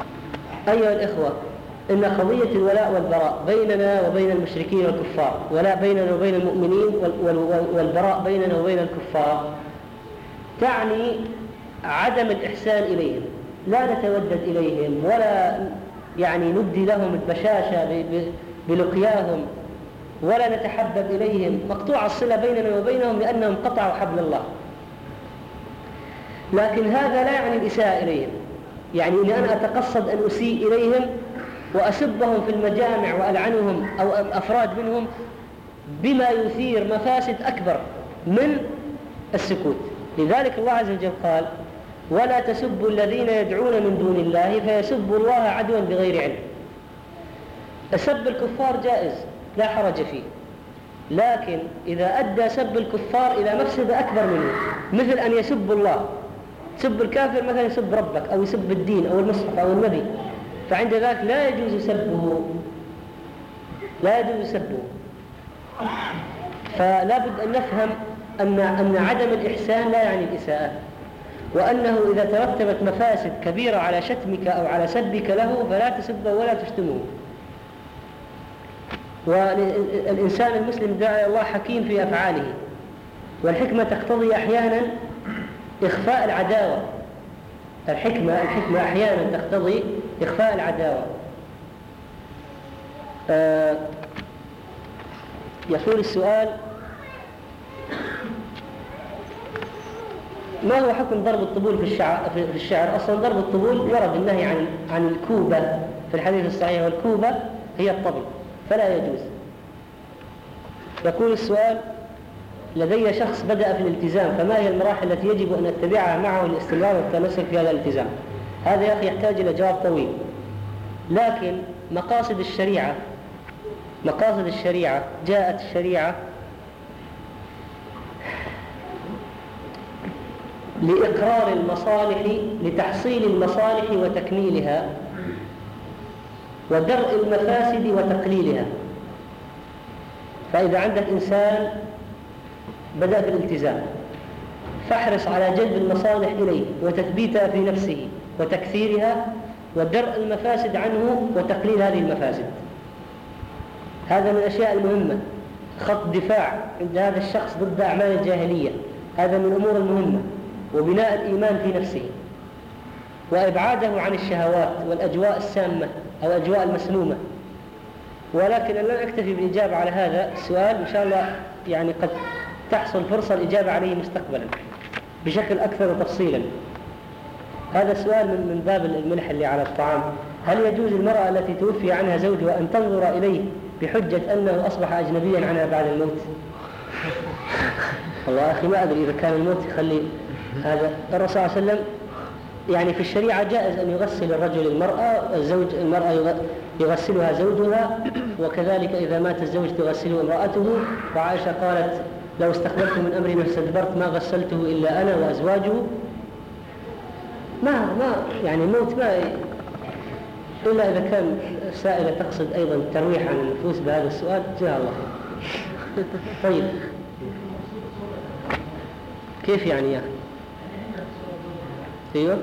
أيها الإخوة، إن قضية الولاء والبراء بيننا وبين المشركين والكفار، ولا بيننا وبين المؤمنين، والبراء بيننا وبين الكفار، تعني عدم الإحسان إليهم. لا نتودد إليهم ولا يعني نبدي لهم البشاشة بلقياهم، ولا نتحبب إليهم. مقطوع الصلة بيننا وبينهم لأنهم قطعوا حبل الله. لكن هذا لا يعني الإساءة إليهم، يعني إني أنا أتقصد أن أسيء إليهم وأسبهم في المجامع وألعنهم أو أفراد منهم بما يثير مفاسد أكبر من السكوت. لذلك الله عز وجل قال: ولا تسبوا الذين يدعون من دون الله فيسبوا الله عدوا بغير علم. سب الكفار جائز لا حرج فيه، لكن إذا أدى سب الكفار إلى مفسدة أكبر منه، مثل أن يسب الله، سب الكافر مثلا يسب ربك أو يسب الدين أو المصحف أو النبي، فعند ذلك لا يجوز سبه، لا يجوز سبه. فلا بد أن نفهم أن عدم الإحسان لا يعني الإساءة، وأنه إذا ترتبت مفاسد كبيرة على شتمك أو على سبك له فلا تسبه ولا تشتمه. والإنسان المسلم داعي الله حكيم في أفعاله، والحكمة تقتضي أحيانا إخفاء العداوة. الحكمة أحيانا تقتضي إخفاء العداوة. يقول السؤال: ما هو حكم ضرب الطبول في الشعر؟ أصلا ضرب الطبول ورد النهي عن الكوبة في الحديث الصحيح، والكوبة هي الطبل فلا يجوز. يقول السؤال: لدي شخص بدأ في الالتزام، فما هي المراحل التي يجب أن أتبعها معه الاستمرار والتمسك في هذا الالتزام؟ هذا يا أخي يحتاج إلى جواب طويل، لكن مقاصد الشريعة جاءت الشريعة لإقرار المصالح، لتحصيل المصالح وتكميلها، ودرء المفاسد وتقليلها. فإذا عندك إنسان بدأ في الالتزام فاحرص على جلب المصالح إليه وتثبيتها في نفسه وتكثيرها، ودرء المفاسد عنه وتقليل هذه المفاسد. هذا من الأشياء المهمة. خط دفاع عند هذا الشخص ضد أعمال الجاهلية، هذا من الأمور المهمة، وبناء الإيمان في نفسه، وإبعاده عن الشهوات والأجواء السامة أو أجواء المسمومة. ولكن لن أكتفي بالإجابة على هذا السؤال، إن شاء الله يعني قد تحصل فرصة الإجابة عليه مستقبلا بشكل أكثر تفصيلا. هذا السؤال من باب الملح اللي على الطعام: هل يجوز المرأة التي توفي عنها زوجها أن تنظر إليه بحجة أنه أصبح أجنبيا عنها بعد الموت؟ والله أخي ما أدري إذا كان الموت يخلي هذا. الرسول صلى الله عليه وسلم يعني في الشريعة جائز أن يغسل الرجل المرأة يغسلها زوجها، وكذلك إذا مات الزوج تغسله امرأته. وعائشة قالت: لو استقبلت من أمري ما استدبرت ما غسلته إلا أنا وأزواجه. ما يعني الموت ما إلا إذا كان سائلة تقصد أيضا الترويح عن النفوس بهذا السؤال، جزاها الله خير. طيب كيف يعني يا أخي؟ أيوه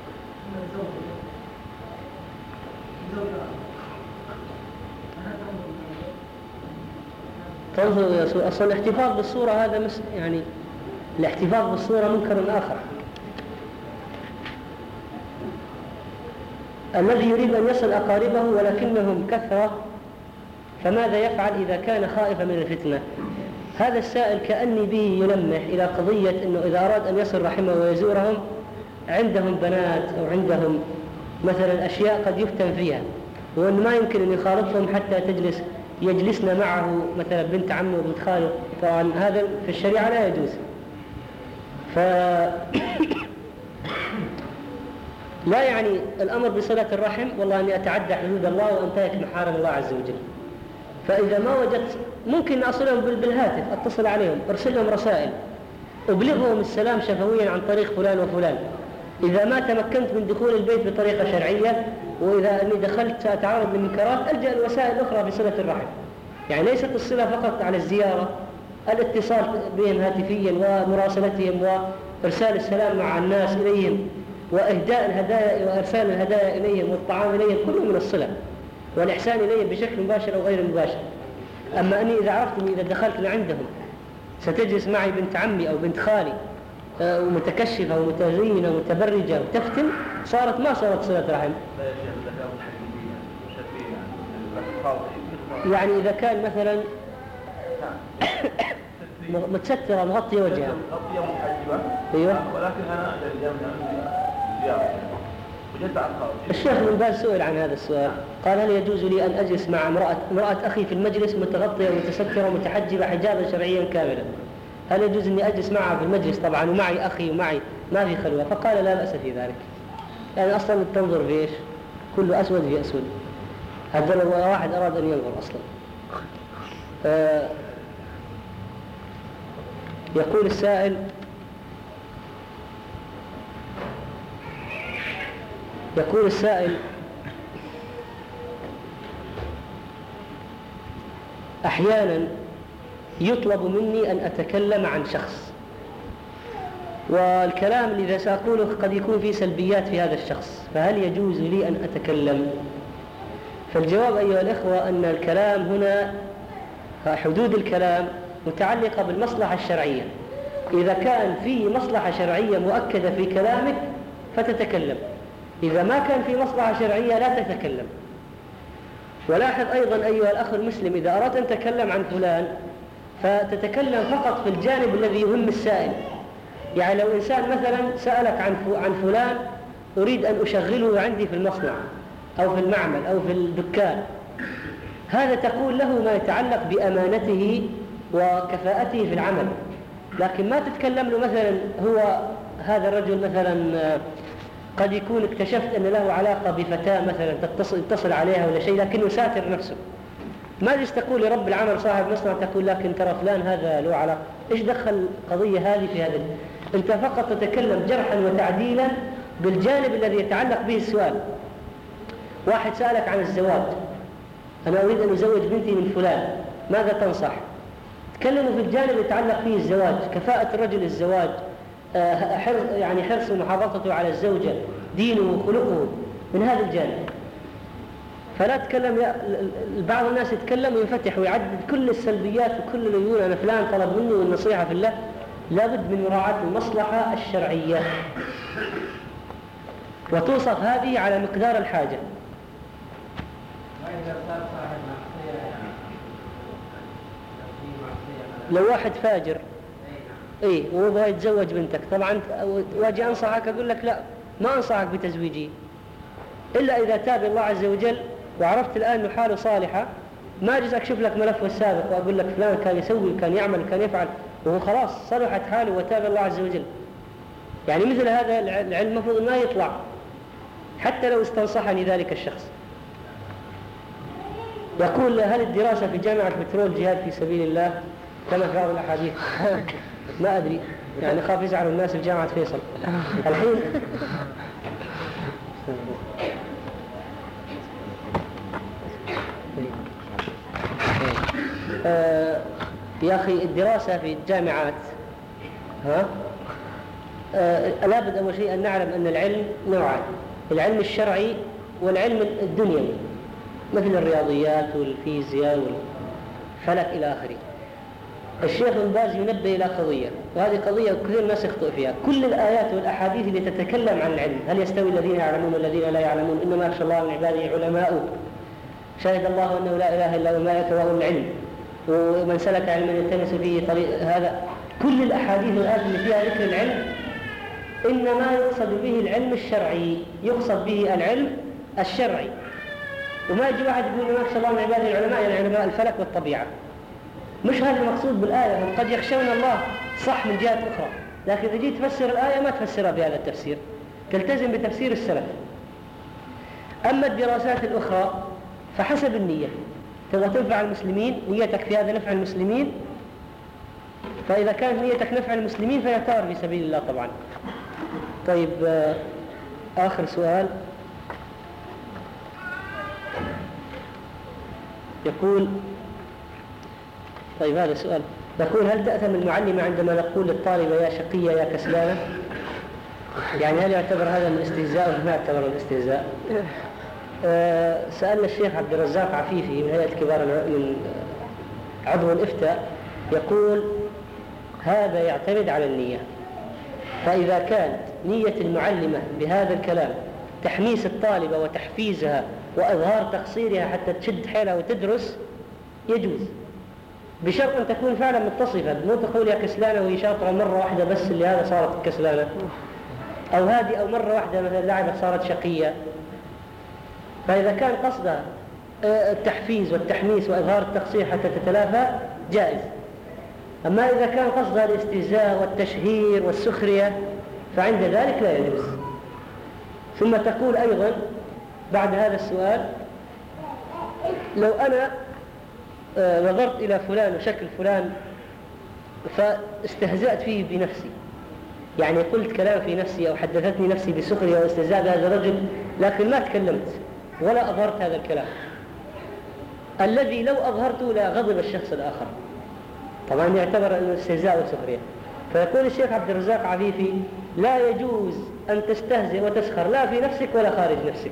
تنظر يا رسول. أصلا الاحتفاظ بالصورة هذا يعني الاحتفاظ بالصورة منكر آخر. الذي يريد أن يصل أقاربه ولكنهم كثرة فماذا يفعل إذا كان خائفا من الفتنة؟ هذا السائل كأني به يلمح إلى قضية أنه إذا أراد أن يصل رحمه ويزورهم عندهم بنات أو عندهم مثلا أشياء قد يفتن فيها، وأن ما يمكن أن يخالطهم حتى يجلسن معه مثلا بنت عمه وبنت خاله. طبعا هذا في الشريعة لا يجوز. لا يعني الأمر بصلة الرحم والله أني أتعدى حدود الله وأنتهك محارم الله عز وجل. فإذا ما وجدت ممكن أصلهم بالهاتف، أتصل عليهم، أرسل لهم رسائل، أبلغهم السلام شفويا عن طريق فلان وفلان. إذا ما تمكنت من دخول البيت بطريقة شرعية، وإذا أني دخلت سأتعرض لمنكرات، ألجأ الوسائل الأخرى بصلة الرحم. يعني ليست الصلة فقط على الزيارة، الاتصال بهم هاتفيا ومراسلتهم وإرسال السلام مع الناس إليهم، وإهداء الهدايا وإرسال الهدايا إليهم والطعام إليهم كله من الصلة، والإحسان إليهم بشكل مباشر أو غير مباشر. أما أني إذا عرفت أني إذا دخلت لعندهم ستجلس معي بنت عمي أو بنت خالي ومتكشفة ومتزينة ومتبرجة وتفتن، ما صارت صلة رحم. يعني إذا كان مثلا متسترة مغطية وجهها
مغطية محجبة،
أيوة،
ولكن أنا زيارة وجدت على الخارج.
الشيخ ابن باز سئل عن هذا السؤال، قال: هل يجوز لي أن أجلس مع امرأة أخي في المجلس متغطية ومتسترة ومتحجبة حجابا شرعيا كاملا؟ هل يجوز أني أجلس معها في المجلس طبعا ومعي أخي ومعي ما في خلوة؟ فقال: لا بأس في ذلك، يعني أصلا تنظر في إيش؟ كله أسود في أسود، هذا لو واحد أراد أن ينظر أصلا. يقول السائل أحيانا يطلب مني أن أتكلم عن شخص، والكلام الذي سأقوله قد يكون فيه سلبيات في هذا الشخص، فهل يجوز لي أن أتكلم؟ فالجواب أيها الإخوة أن الكلام هنا حدود الكلام متعلقة بالمصلحة الشرعية. إذا كان فيه مصلحة شرعية مؤكدة في كلامك فتتكلم، إذا ما كان في مصلحة شرعية لا تتكلم. ولاحظ أيضا أيها الأخ المسلم، إذا أردت أن تتكلم عن فلان فتتكلم فقط في الجانب الذي يهم السائل. يعني لو إنسان مثلا سألك عن فلان أريد أن أشغله عندي في المصنع أو في المعمل أو في الدكان، هذا تقول له ما يتعلق بأمانته وكفاءته في العمل، لكن ما تتكلم له مثلا هو هذا الرجل مثلا قد يكون اكتشفت أن له علاقة بفتاة مثلا تتصل عليها ولا شيء لكنه ساتر نفسه، ما جيش تقول لرب العمل صاحب مصنع تقول لكن ترى فلان هذا له علاقة، إيش دخل القضية هذه في هذا؟ أنت فقط تتكلم جرحا وتعديلا بالجانب الذي يتعلق به السؤال. واحد سألك عن الزواج، أنا أريد أن أزوج بنتي من فلان، ماذا تنصح؟ تكلموا في الجانب يتعلق فيه الزواج، كفاءة الرجل الزواج، يعني حرص محافظته على الزوجة، دينه وخلقه، من هذا الجانب. فلا تتكلم بعض الناس يتكلم وينفتح ويعدد كل السلبيات وكل اللي يقول أنا فلان طلب مني والنصيحة في الله. لابد من مراعاة المصلحة الشرعية، وتوصف هذه على مقدار الحاجة. لو واحد فاجر ويبغى يتزوج بنتك، طبعا واجي أنصحك أقول لك لا، ما أنصحك بتزويجه إلا إذا تاب الله عز وجل وعرفت الآن أنه حاله صالحة. ما أجلس أكشف لك ملفه السابق وأقول لك فلان كان يسوي كان يعمل كان يفعل وهو خلاص صلحت حاله وتاب الله عز وجل. يعني مثل هذا العلم مفروض ما يطلع حتى لو استنصحني ذلك الشخص. يقول: هل الدراسة في جامعة بترول جهاد في سبيل الله كما في بعض الأحاديث؟ ما أدري، يعني خاف يزعل الناس في جامعة فيصل الحين. يا أخي الدراسة في الجامعات لابد أول شيء أن نعلم أن العلم نوعان: العلم الشرعي والعلم الدنيوي مثل الرياضيات والفيزياء والفلك إلى آخره. الشيخ ابن باز ينبه إلى قضية، وهذه قضية كثير الناس يخطئ فيها: كل الآيات والأحاديث اللي تتكلم عن العلم، هل يستوي الذين يعلمون والذين لا يعلمون؟ إنما يخشى الله من عباده علماء، شهد الله أنه لا إله إلا هو الملائكة وأولو العلم، ومن سلك علما يلتمس فيه طريق. هذا كل الأحاديث والآيات اللي فيها ذكر العلم إنما يقصد به العلم الشرعي، يقصد به العلم الشرعي. وما يجي واحد يقول ما يخشى الله من عباده العلماء، يعني علماء الفلك والطبيعة، مش هذا المقصود بالآية. هم قد يخشون الله صح من جهة أخرى، لكن إذا جيت تفسر الآية ما تفسرها بهذا التفسير، تلتزم بتفسير السلف. أما الدراسات الأخرى فحسب النية، تبغى تنفع المسلمين، نيتك في هذا نفع المسلمين، فإذا كانت نيتك نفع المسلمين فيعتبر في سبيل الله طبعا. طيب آخر سؤال يقول، طيب هذا سؤال يقول: هل تأثم المعلمة عندما نقول للطالبة يا شقية يا كسلانة؟ يعني هل يعتبر هذا من الاستهزاء ولا ما يعتبر من الاستهزاء؟ سألنا الشيخ عبد الرزاق عفيفي من هيئة كبار من عضو الإفتاء، يقول هذا يعتمد على النية، فإذا كانت نية المعلمة بهذا الكلام تحميس الطالبة وتحفيزها وإظهار تقصيرها حتى تشد حيلها وتدرس يجوز، بشرط أن تكون فعلا متصفة، مو تقول يا كسلانة وهي شاطرة مرة واحدة بس اللي هذا صارت كسلانة، أو هذه أو مرة واحدة مثلا لعبة صارت شقية. فإذا كان قصدها التحفيز والتحميس وإظهار التقصير حتى تتلافى جائز. أما إذا كان قصدها الاستهزاء والتشهير والسخرية فعند ذلك لا يجوز. ثم تقول أيضا بعد هذا السؤال لو أنا نظرت إلى فلان وشكل فلان فاستهزأت فيه بنفسي، يعني قلت كلام في نفسي أو حدثتني نفسي بسخرية واستهزاء بهذا الرجل لكن ما تكلمت ولا أظهرت هذا الكلام، الذي لو أظهرته لا غضب الشخص الآخر، طبعا يعتبر أنه استهزاء وسخرية. فيقول الشيخ عبد الرزاق عفيفي لا يجوز أن تستهزئ وتسخر لا في نفسك ولا خارج نفسك.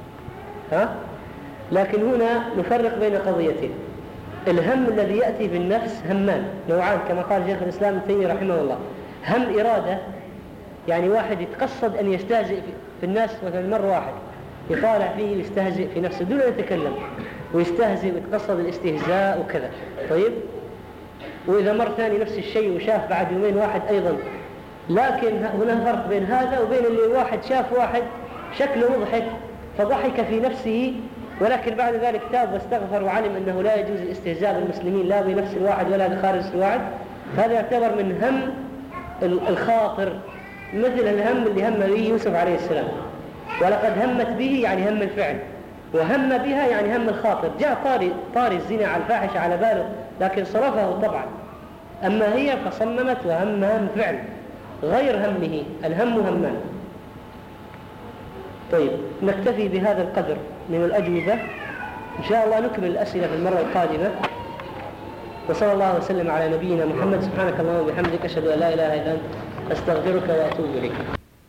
لكن هنا نفرق بين قضيتين. الهم الذي يأتي في النفس همان نوعان كما قال شيخ الإسلام ابن تيمية رحمه الله، هم إرادة يعني واحد يتقصد أن يستهزئ في الناس، مثلا مرة واحد يطالع فيه ويستهزئ في نفسه دون أن يتكلم ويستهزئ ويتقصد الاستهزاء وكذا، طيب. وإذا مر ثاني نفس الشيء وشاف بعد يومين واحد أيضا، لكن هنا فرق بين هذا وبين اللي واحد شاف واحد شكله مضحك فضحك في نفسه ولكن بعد ذلك تاب واستغفر وعلم أنه لا يجوز الاستهزاء بالمسلمين لا بنفس الواحد ولا بخارج الواحد، هذا يعتبر من هم الخاطر مثل الهم اللي هم به يوسف عليه السلام، ولقد همت به يعني هم الفعل، وهم بها يعني هم الخاطر. جاء طاري الزنا على الفاحش على باله لكن صرفه طبعا، أما هي فصممت وهم فعل غير همه، الهم همان. طيب نكتفي بهذا القدر من الأجوبة، إن شاء الله نكمل الأسئلة في المرة القادمة. وصلى الله وسلم على نبينا محمد. سبحانك اللهم وبحمدك أشهد أن لا إله إلا أنت أستغفرك وأتوب إليك.